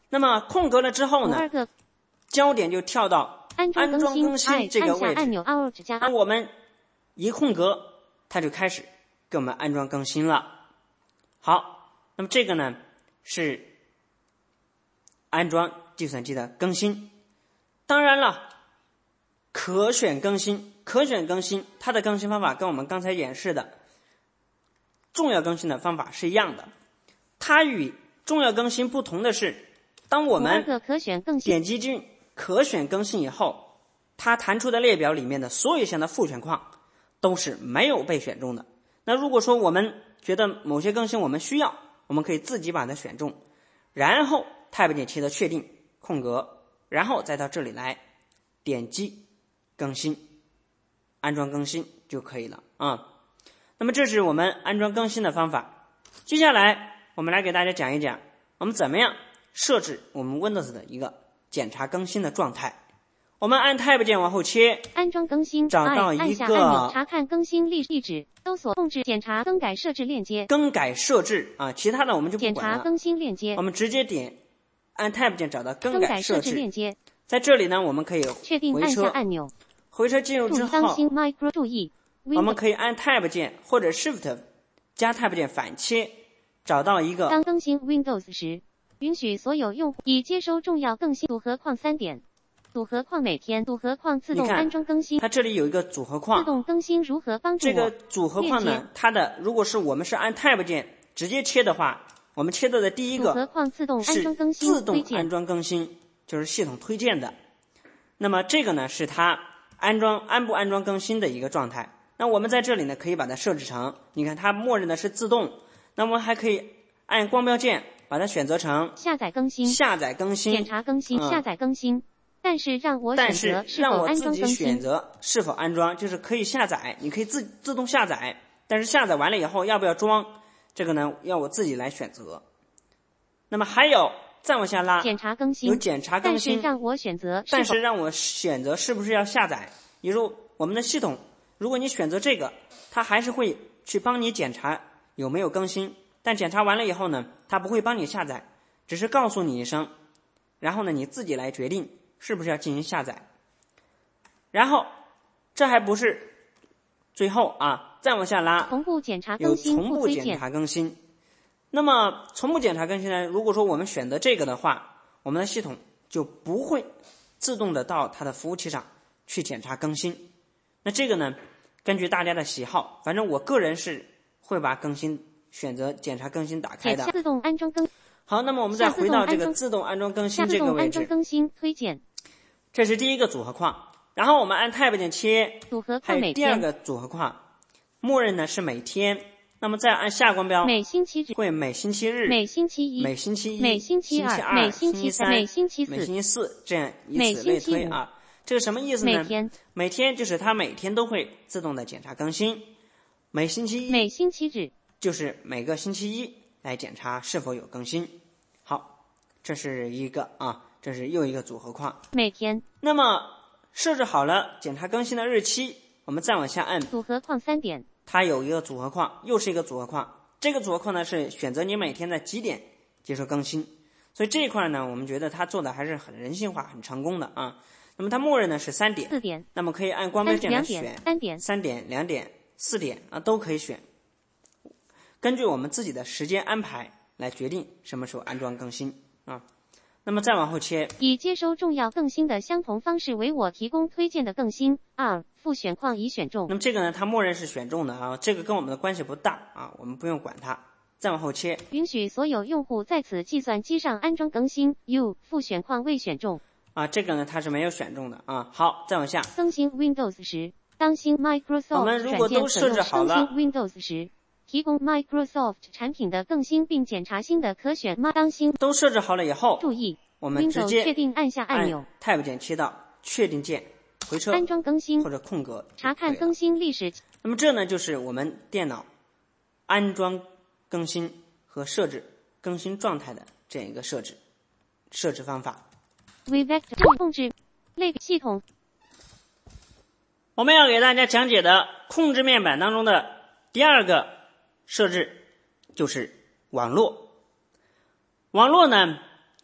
那么空格了之后呢，焦点就跳到安装更新这个位置。那我们一空格，它就开始给我们安装更新了。好，那么这个呢是安装计算机的更新。当然了，可选更新它的更新方法跟我们刚才演示的重要更新的方法是一样的。它与重要更新不同的是，当我们点击进可选更新以后，它弹出的列表里面的所有项的复选框都是没有被选中的。那如果说我们觉得某些更新我们需要，我们可以自己把它选中，然后 Tab 键切到确定空格，然后再到这里来点击更新，安装更新就可以了啊。那么这是我们安装更新的方法。接下来我们来给大家讲一讲我们怎么样设置我们 Windows 的一个检查更新的状态。我们按 Tab 键往后切，
安装更新，
找到一
按下按钮查看更新地址，搜索控制检查更改设置链接。
更改设置啊，其他的我们就不管了。
检查更新链接，
我们直接点按 Tab 键找到更改设置
链接。
在这里呢，我们可以
确定按下按钮。
回车进入之后，
注意，
我们可以按 Tab 键或者 Shift 加 Tab 键反切，找到一个。
当更新 Windows 时，允许所有用户已接收重要更新组合框3点。组合框每天，组合框自动安装更新。
它这里有一个组合框，
自动更新如何帮助我？
这个组合框呢，它的如果是我们是按 Tab 键直接切的话，我们切到的第一个
组合框自动安装更新，
是自动安装更新，就是系统推荐的。那么这个呢是它安不安装更新的一个状态。那我们在这里呢可以把它设置成，你看它默认的是自动，那么还可以按光标键把它选择成
下载更新、检查更新、下载更新。但是让我选择是否安装更新。
但是让我自己选择是否安装，就是可以下载，你可以自动下载，但是下载完了以后要不要装，这个呢要我自己来选择。那么还有再往下拉，
检查更新，
有检查更新，
但是让我选择
是不是要下载。比如我们的系统，如果你选择这个，它还是会去帮你检查有没有更新，但检查完了以后呢，它不会帮你下载，只是告诉你一声，然后呢你自己来决定是不是要进行下载。然后这还不是最后啊，再往下拉，
同步检查更新，
有同步检查更新。那么同步检查更新呢，如果说我们选择这个的话，我们的系统就不会自动的到它的服务器上去检查更新。那这个呢根据大家的喜好，反正我个人是会把更新选择检查更新打开的。
自动安装更
好，那么我们再回到这个自动安装更新这个位置。
自动安装更新推荐，
这是第一个组合框。然后我们按 Tab 键切，
组合框每天。
第二个组合框，默认呢是每天。那么再按下光标，
每星期
会每星期日、
每星期一、
每星期一、
每星期二、每星期三、每星期四、
每星期四，这样以此类推啊。这个什么意思呢？每天就是它每天都会自动的检查更新。每星期一、
每星期日
就是每个星期一来检查是否有更新。好，这是一个啊，这是又一个组合框。
每天。
那么设置好了检查更新的日期，我们再往下按
组合框3点。
它有一个组合框，又是一个组合框。这个组合框呢是选择你每天的几点接受更新，所以这一块呢我们觉得它做的还是很人性化、很成功的啊。那么它默认呢是3点、
4点，
那么可以按光标键来选
3点、
3点、2点、4点啊都可以选，根据我们自己的时间安排来决定什么时候安装更新啊。那么再往后切，
以接收重要更新的相同方式为我提供推荐的更新。2复选框已选中。
那么这个呢，它默认是选中的啊，这个跟我们的关系不大啊，我们不用管它。再往后切，
允许所有用户在此计算机上安装更新。U 复选框未选中。
啊，这个呢它是没有选中的啊。好，再往下。
更新 Windows 时，当新 Microsoft
我们如果都设置好了，
更新 Windows 时，提供 Microsoft 产品的更新并检查新的可选当新
都设置好了以后，
注意，
我们直接
确定按下按钮
Tab 键切到确定键，回车
安装更新
或者空格
查看更新历史。
那么这呢就是我们电脑安装更新和设置更新状态的这样一个设置方法。
Vvector 控制类系统。
我们要给大家讲解的控制面板当中的第二个设置就是网络。网络呢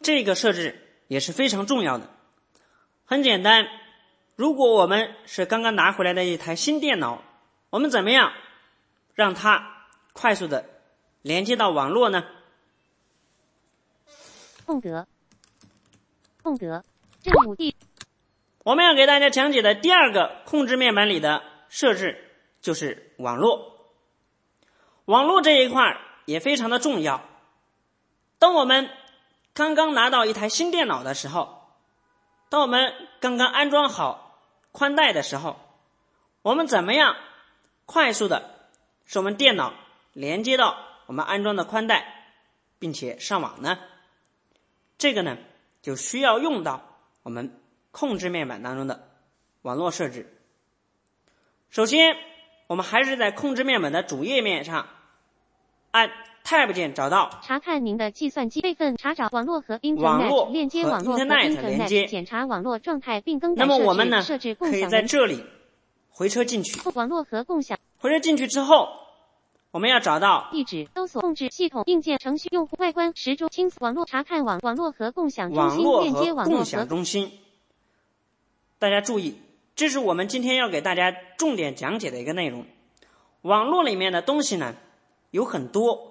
这个设置也是非常重要的。很简单，如果我们是刚刚拿回来的一台新电脑，我们怎么样让它快速的连接到网络呢？
空格正5D。
我们要给大家讲解的第二个控制面板里的设置就是网络。网络这一块也非常的重要。当我们刚刚拿到一台新电脑的时候，当我们刚刚安装好宽带的时候，我们怎么样快速的使我们电脑连接到我们安装的宽带，并且上网呢？这个呢就需要用到我们控制面板当中的网络设置。首先我们还是在控制面板的主页面上按 Tab 键找到
查看您的计算机备份，查找网络和 Internet 链接，网络和 Internet 检查网络状态并更改
那么我们呢
设置共享
可以在这里回车进去，
网络和共享
回车进去之后，我们要找到
地址、搜索、控制系统、硬件、程序、用户外观、时钟、清楚、网络查看网络和共享中心链接网络和
共享中心。大家注意，这是我们今天要给大家重点讲解的一个内容。网络里面的东西呢有很多。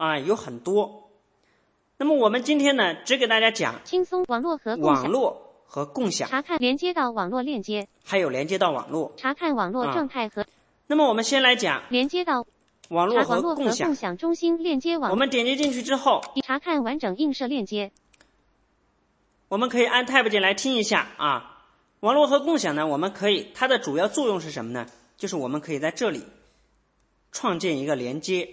那么我们今天呢只给大家讲
轻松网络和共享，查看连接到网络链接，
还有连接到网络，
查看网络状态和
那么我们先来讲
连接到
网络和共享
中心链接网。
我们点击进去之后，
查看完整映射链接。
我们可以按 Tab 键来听一下啊。网络和共享呢，我们可以它的主要作用是什么呢？就是我们可以在这里创建一个连接。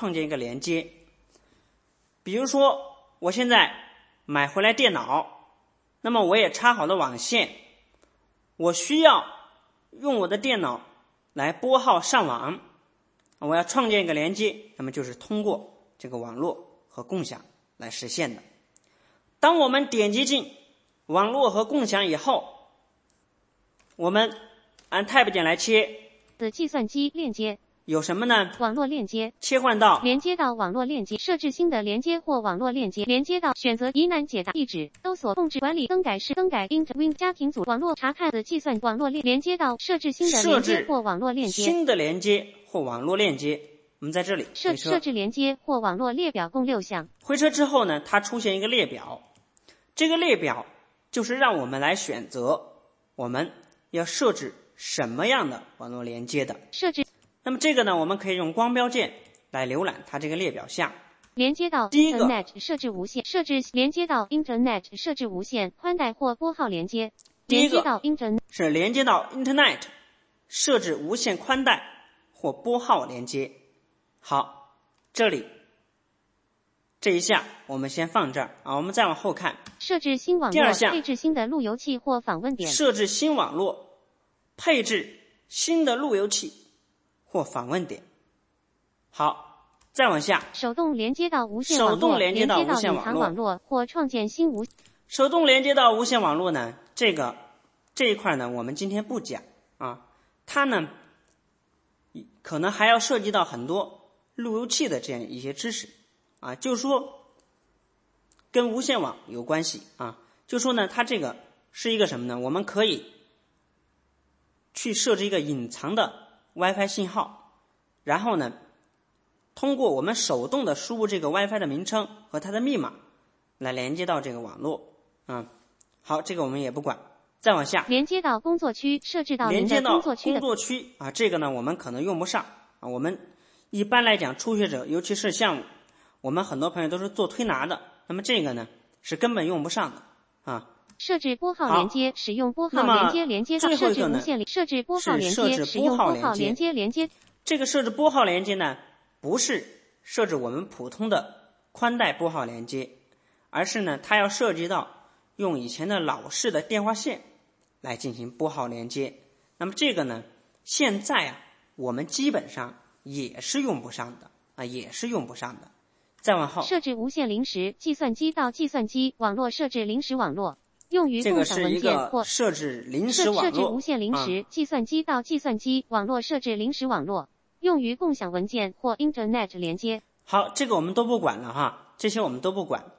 比如说我现在买回来电脑，那么我也插好了网线，我需要用我的电脑来拨号上网，我要创建一个连接，那么就是通过这个网络和共享来实现的。当我们点击进网络和共享以后，我们按 Tab 键来切
的计算机链接
有什么呢？
网络链接，
切换到
连接到网络链接，设置新的连接或网络链接，连接到选择疑难解答地址，搜索控制管理更改 Win 家庭组网络查看的计算网络连接到设置新的连接或网络链接，
新的连接或网络链接。我们在这里
设置连接或网络列表共6项。
回车之后呢，它出现一个列表，这个列表就是让我们来选择我们要设置什么样的网络连接的
设置。
那么这个呢，我们可以用光标键来浏览它这个列表项。
连接到 Internet 设置无线，连接到 Internet 设置无线宽带或拨号连接。
第一个
是
连接到 Internet 设置无线宽带或拨号连接。好，这里这一项我们先放这儿啊，我们再往后看。
设置新网络，
第二项
配置新的路由器或访问点。
设置新网络，配置新的路由器或访问点。好，再往下，
手动连接到无线网络，
手动连接到无线
隐藏网络或创建新
手动连接到无线网络呢，这一块呢，我们今天不讲啊，它呢可能还要涉及到很多路由器的这样一些知识啊，就是说跟无线网有关系啊，就说呢，它这个是一个什么呢？我们可以去设置一个隐藏的 WiFi 信号，然后呢，通过我们手动的输入这个 WiFi 的名称和它的密码来连接到这个网络啊。好，这个我们也不管。再往下，
连接到工作区，设置到您的工作区
啊，这个呢我们可能用不上啊。我们一般来讲，初学者，尤其是像我们很多朋友都是做推拿的，那么这个呢是根本用不上的啊。
设置拨号连接，使用拨号连接到设置无线设置拨号连接，使用拨号连接。
这个设置拨号连接呢，不是设置我们普通的宽带拨号连接，而是呢它要涉及到用以前的老式的电话线来进行拨号连接。那么这个呢，现在啊我们基本上也是用不上的啊，再往后，
设置无线临时计算机到计算机网络，设置临时网络，用于共享文件或
设置临时网络。
设置无线临时计算机到计算机网络，设置临时网络，用于共享文件或 Internet 连接。
好，这个我们都不管了哈，这些我们都不管。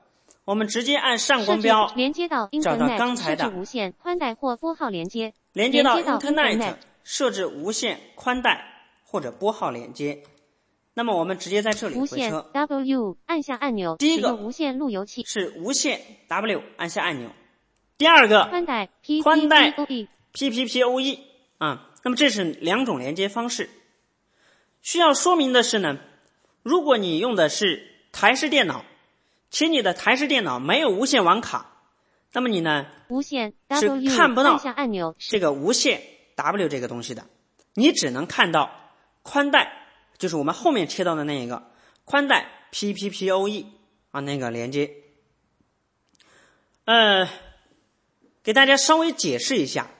我们直接按上光标
连接到 Internet
找到刚才的
设置无线宽带或拨号连接，
连接到 Internet 设置无线宽带或者拨号连接。那么我们直接在这里回车，
无线 W 按下按钮，
第一个
使用无线路由器
是无线 W 按下按钮，第二个
宽带
宽带
PPPoE。
那么这是两种连接方式。需要说明的是呢，如果你用的是台式电脑，且你的台式电脑没有无线网卡，那么你呢
无线
是
W
看不到
按下按钮
这个无线 W 这个东西的，你只能看到宽带，就是我们后面切到的那一个宽带 PPPoE 那个连接。给大家稍微解释一下，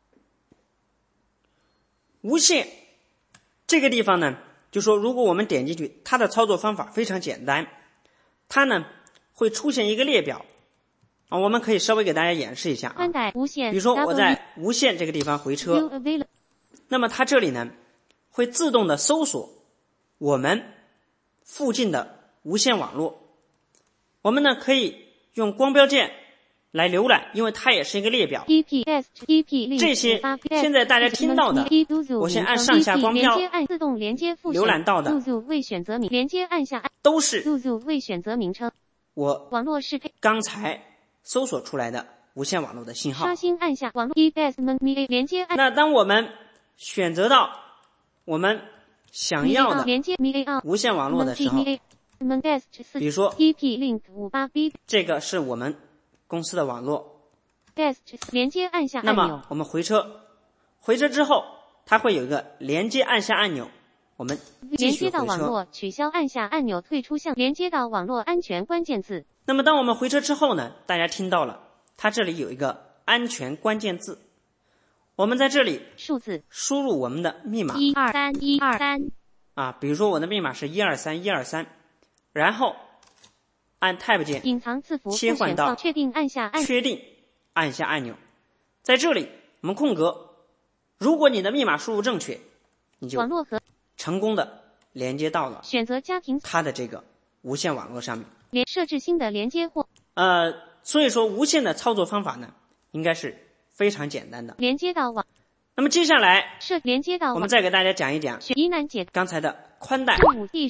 无线这个地方呢，就说如果我们点进去，它的操作方法非常简单，它呢会出现一个列表我们可以稍微给大家演示一下
宽带无线，
比如说我在无线这个地方回车，那么它这里呢会自动的搜索我们附近的无线网络，我们呢可以用光标键来浏览，因为它也是一个列表。这些现在大家听到的，我先按上下光标
自动连接
浏览到的
未选择连接按下
都是
未选择名称，
我
网络适配
刚才搜索出来的无线网络的信号。
刷新按下网络连接按。
那当我们选择到我们想要的无线网络的时候，比如说这个是我们公司的网络，
连接按下按
那
钮。
么我们回车之后，它会有一个连接按下按钮，我们继
连
续回
接到网络
车。
取消按下按钮退出项连接到网络安全关键字。
那么当我们回车之后呢，大家听到了，它这里有一个安全关键字，我们在这里
数字
输入我们的密码
123
比如说我的密码是123，然后按 Tab 键
隐藏字符
切换到
确定按下按
确定按下按钮，在这里我们空格，如果你的密码输入正确，你就
网络和
成功的连接到了
选择家庭
它的这个无线网络上面。
设置新的连接或
所以说无线的操作方法呢，应该是非常简单的。
连接到网。
那么接下来
连接到网，
我们再给大家讲一讲
疑难解
刚才的宽带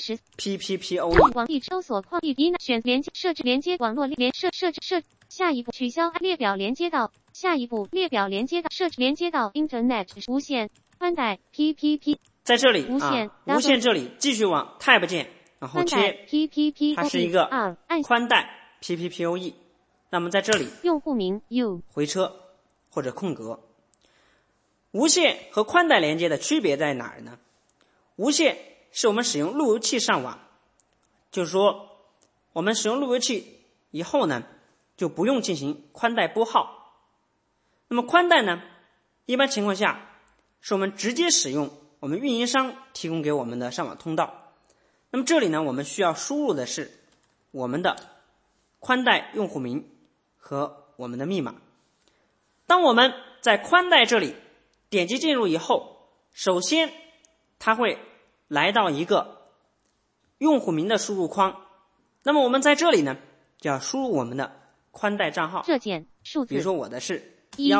PPPoE
网地搜索框疑难选连接设置连接网络设置下一步取消列表连接到下一步列表连接到设置连接到 Internet 无线宽带 PPP
在这里
无线
无线这里继续往 Tab 键然后切
PPP
它是一个宽带 PPPoE。那么在这里
用户名 U
回车或者空格。无线和宽带连接的区别在哪儿呢？无线是我们使用路由器上网，就是说我们使用路由器以后呢，就不用进行宽带拨号。那么宽带呢，一般情况下是我们直接使用我们运营商提供给我们的上网通道。那么这里呢，我们需要输入的是我们的宽带用户名和我们的密码。当我们在宽带这里点击进入以后，首先它会来到一个用户名的输入框，那么我们在这里呢就要输入我们的宽带账号，
这件数字
比如说我的是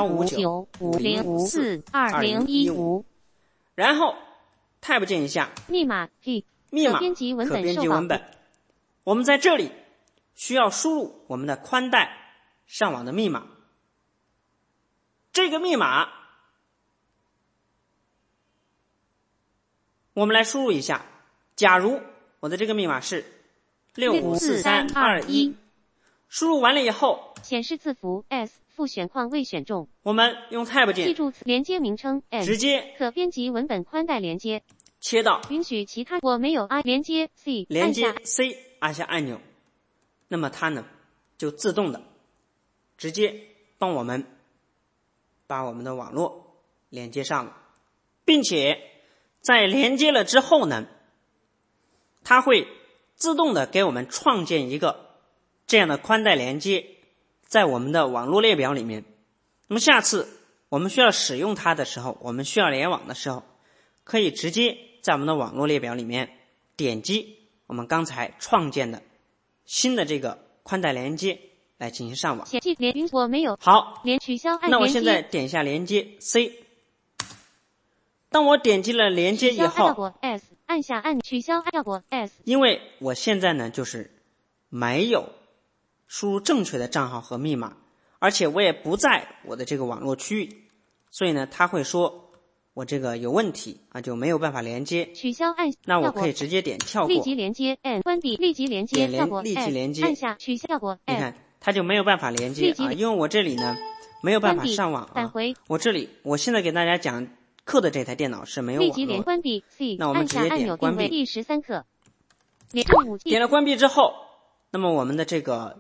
159504215，
然后 Tab 键一下
密码
密码
可编辑文
可编辑
本受保
文本，我们在这里需要输入我们的宽带上网的密码，这个密码我们来输入一下，假如我的这个密码是654321，输入完了以后，
显示字符 S 复选框未选中，
我们用 Tab 键
记住连接名称 N
直接
可编辑文本宽带连接，
切到
允许其他我没有 I 连接 C
连接
按下
C 按下按钮，那么它呢就自动的直接帮我们把我们的网络连接上了，并且在连接了之后呢，它会自动的给我们创建一个这样的宽带连接在我们的网络列表里面。那么下次我们需要使用它的时候，我们需要联网的时候，可以直接在我们的网络列表里面点击我们刚才创建的新的这个宽带连接来进行上网。
我没有。
好，
连取消按
那我现在点一下连接 C。当我点击了连接以后，
S 按下按取消要果 S。
因为我现在呢就是没有输入正确的账号和密码，而且我也不在我的这个网络区域，所以呢他会说我这个有问题啊，就没有办法连接。
取消按，
那我可以直接点跳过，
立即连接 N 关闭，立即连接跳过，
立即连接，
按下取消过。
你看它就没有办法连接啊，因为我这里呢没有办法上网啊。
返回，
我现在给大家讲课的这台电脑是没有网络的。
立即连关闭 C，
那我们直接点关闭。
第13课，
点了关闭之后，那么我们的这个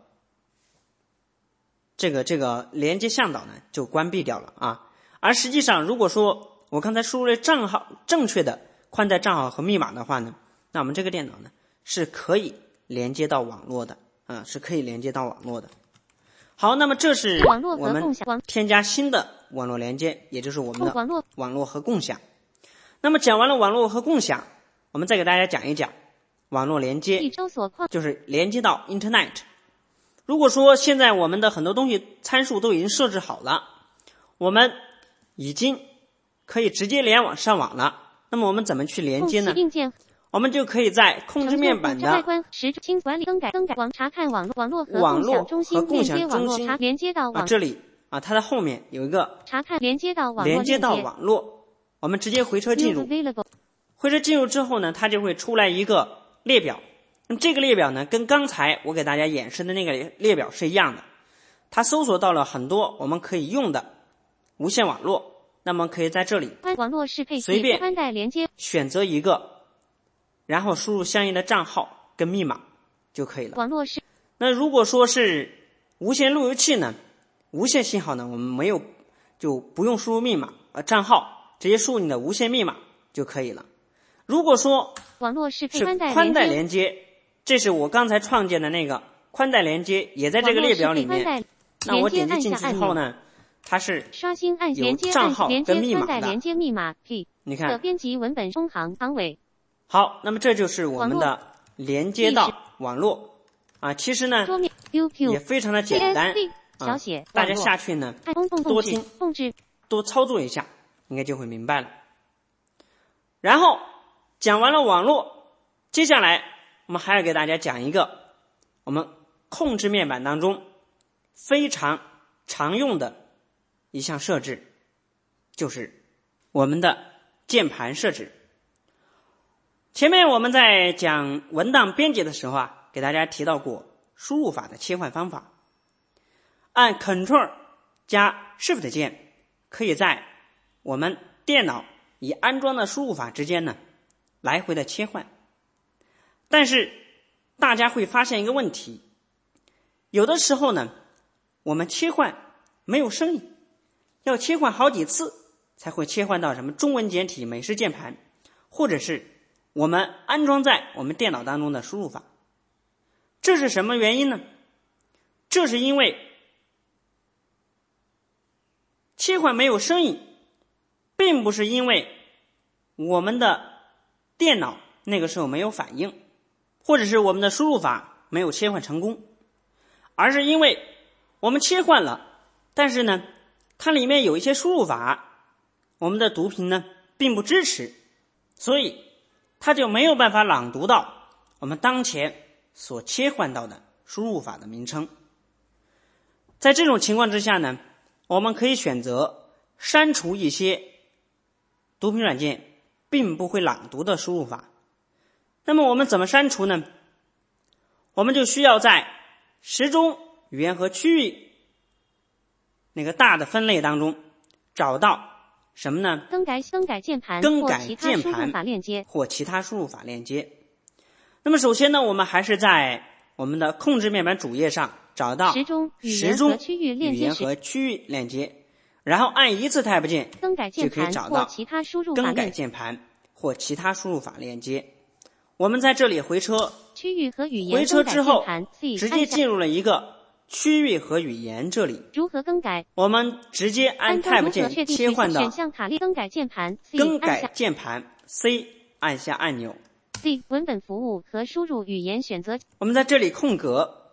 连接向导呢就关闭掉了啊。而实际上，如果说我刚才输入了正确的宽带账号和密码的话呢，那我们这个电脑呢是可以连接到网络的啊，是可以连接到网络的。好，那么这是我们添加新的网络连接，也就是我们的网络和共享。那么讲完了网络和共享，我们再给大家讲一讲网络连接，就是连接到 Internet。如果说现在我们的很多东西参数都已经设置好了，我们已经可以直接联网上网了，那么我们怎么去连接呢？我们就可以在控制面板的
管理更改查看网络和共享中心连接到网
这里啊，它的后面有一个
查看连接到网
络，我们直接回车进入。回车进入之后呢，它就会出来一个列表。那么这个列表呢，跟刚才我给大家演示的那个列表是一样的。它搜索到了很多我们可以用的无线网络，那么可以在这里随便选择一个，然后输入相应的账号跟密码就可以了。那如果说是无线路由器呢，无线信号呢，我们就不用输入密码账号，直接输入你的无线密码就可以了。如果说是宽带连接，这是我刚才创建的那个宽带连接，也在这个列表里面。那我点击进去以后呢，它是有账号跟密码的。
连接密码 P，
你看
编辑文本中行尾。
好，那么这就是我们的连接到网络啊。其实呢也非常的简单啊，大家下去呢多听多操作一下，应该就会明白了。然后讲完了网络，接下来我们还要给大家讲一个我们控制面板当中非常常用的一项设置，就是我们的键盘设置。前面我们在讲文档编辑的时候啊，给大家提到过输入法的切换方法。按 Ctrl 加 Shift 键，可以在我们电脑已安装的输入法之间呢来回的切换。但是大家会发现一个问题，有的时候呢我们切换没有声音，要切换好几次才会切换到什么中文简体美式键盘，或者是我们安装在我们电脑当中的输入法。这是什么原因呢？这是因为切换没有声音，并不是因为我们的电脑那个时候没有反应，或者是我们的输入法没有切换成功，而是因为我们切换了，但是呢它里面有一些输入法我们的读屏呢并不支持，所以它就没有办法朗读到我们当前所切换到的输入法的名称。在这种情况之下呢，我们可以选择删除一些读屏软件并不会朗读的输入法。那么我们怎么删除呢？我们就需要在时钟、语言和区域那个大的分类当中找到什么呢？更改键盘或其他输入法链接。那么首先呢，我们还是在我们的控制面板主页上找到时钟、语言和区域链接，然后按一次 Tab 键就可以找到更改键盘或其他输入法链接。我们在这里回车，回车之后直接进入了一个区域和语言，这里
如何更改？
我们直接按 Tab 键切换到
选项卡列更改键盘
C 按下按钮。
文本服务和输入语言选择。
我们在这里空格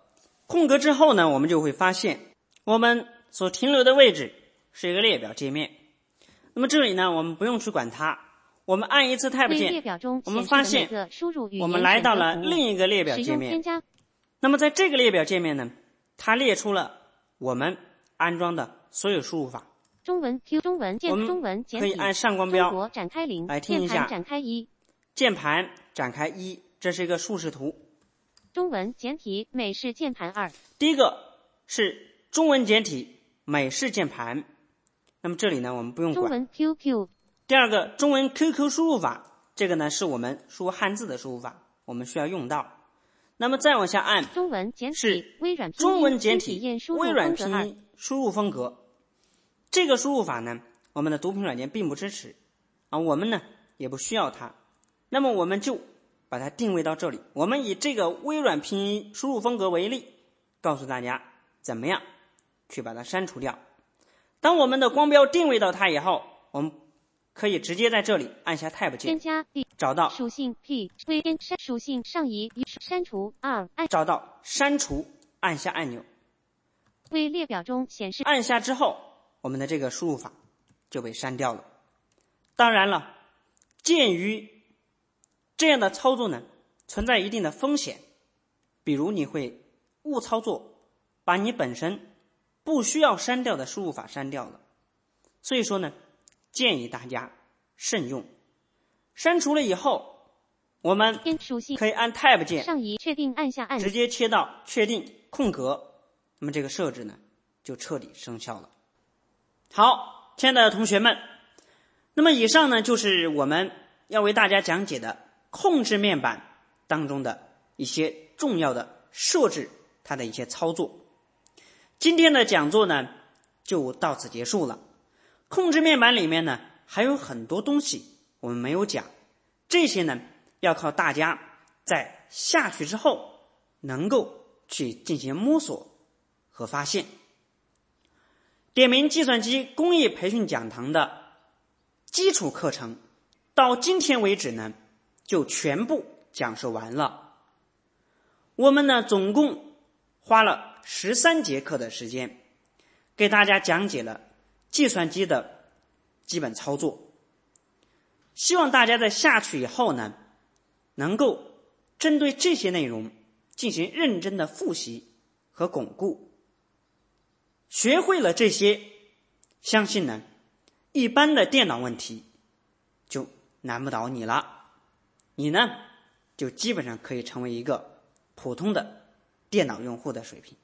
空格之后呢，我们就会发现我们所停留的位置是一个列表界面。那么这里呢，我们不用去管它，我们按一次 Tab 键，我们发现我们来到了另一个列表界面。那么在这个列表界面呢，它列出了我们安装的所有输入法。
中文 Q 中文键中文简体，
可以按上光标
展开0，
来听一下。
展开1，
键盘展开1，这是一个竖视图。
中文简体美式键盘2。
第一个是中文简体美式键盘，那么这里呢我们不用管。
中文 QQ。
第二个中文 QQ 输入法，这个呢是我们输入汉字的输入法，我们需要用到。那么再往下按，
中文简体
是
微软
中文简体微软
拼
拼音输入风格。这个输入法呢，我们的读屏软件并不支持啊，我们呢也不需要它。那么我们就把它定位到这里，我们以这个微软拼音输入风格为例，告诉大家怎么样去把它删除掉。当我们的光标定位到它以后，我们可以直接在这里按下 Tab 键，找到
属性 P 微边删属性上移删除 R 按
找到删除，按下按钮，
为列表中显示。
按下之后，我们的这个输入法就被删掉了。当然了，鉴于这样的操作呢存在一定的风险，比如你会误操作，把你本身不需要删掉的输入法删掉了。所以说呢，建议大家慎用。删除了以后，我们可以按 Tab 键
上移确定，按下按
直接切到确定空格，那么这个设置呢就彻底生效了。好，亲爱的同学们，那么以上呢就是我们要为大家讲解的控制面板当中的一些重要的设置，它的一些操作。今天的讲座呢就到此结束了。控制面板里面呢还有很多东西我们没有讲，这些呢要靠大家在下去之后能够去进行摸索和发现。点名计算机工艺培训讲堂的基础课程到今天为止呢就全部讲授完了。我们呢总共花了13节课的时间，给大家讲解了计算机的基本操作。希望大家在下去以后呢能够针对这些内容进行认真的复习和巩固。学会了这些，相信呢一般的电脑问题就难不倒你了，你呢就基本上可以成为一个普通的电脑用户的水平。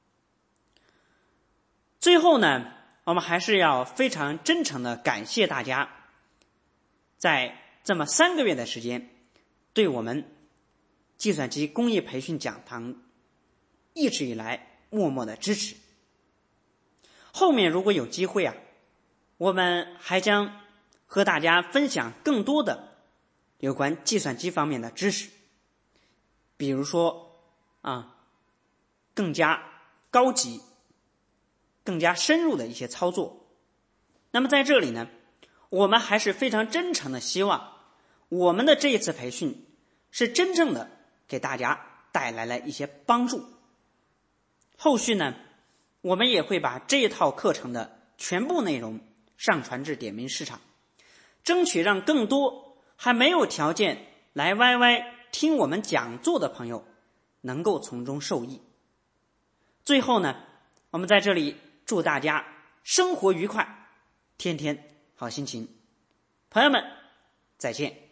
最后呢，我们还是要非常真诚的感谢大家在这么3个月的时间对我们计算机工艺培训讲堂一直以来默默的支持。后面如果有机会我们还将和大家分享更多的有关计算机方面的知识，比如说更加高级更加深入的一些操作。那么在这里呢，我们还是非常真诚的希望我们的这一次培训是真正的给大家带来了一些帮助。后续呢，我们也会把这一套课程的全部内容上传至点名市场，争取让更多还没有条件来 YY 听我们讲座的朋友能够从中受益。最后呢，我们在这里祝大家生活愉快，天天好心情。朋友们，再见。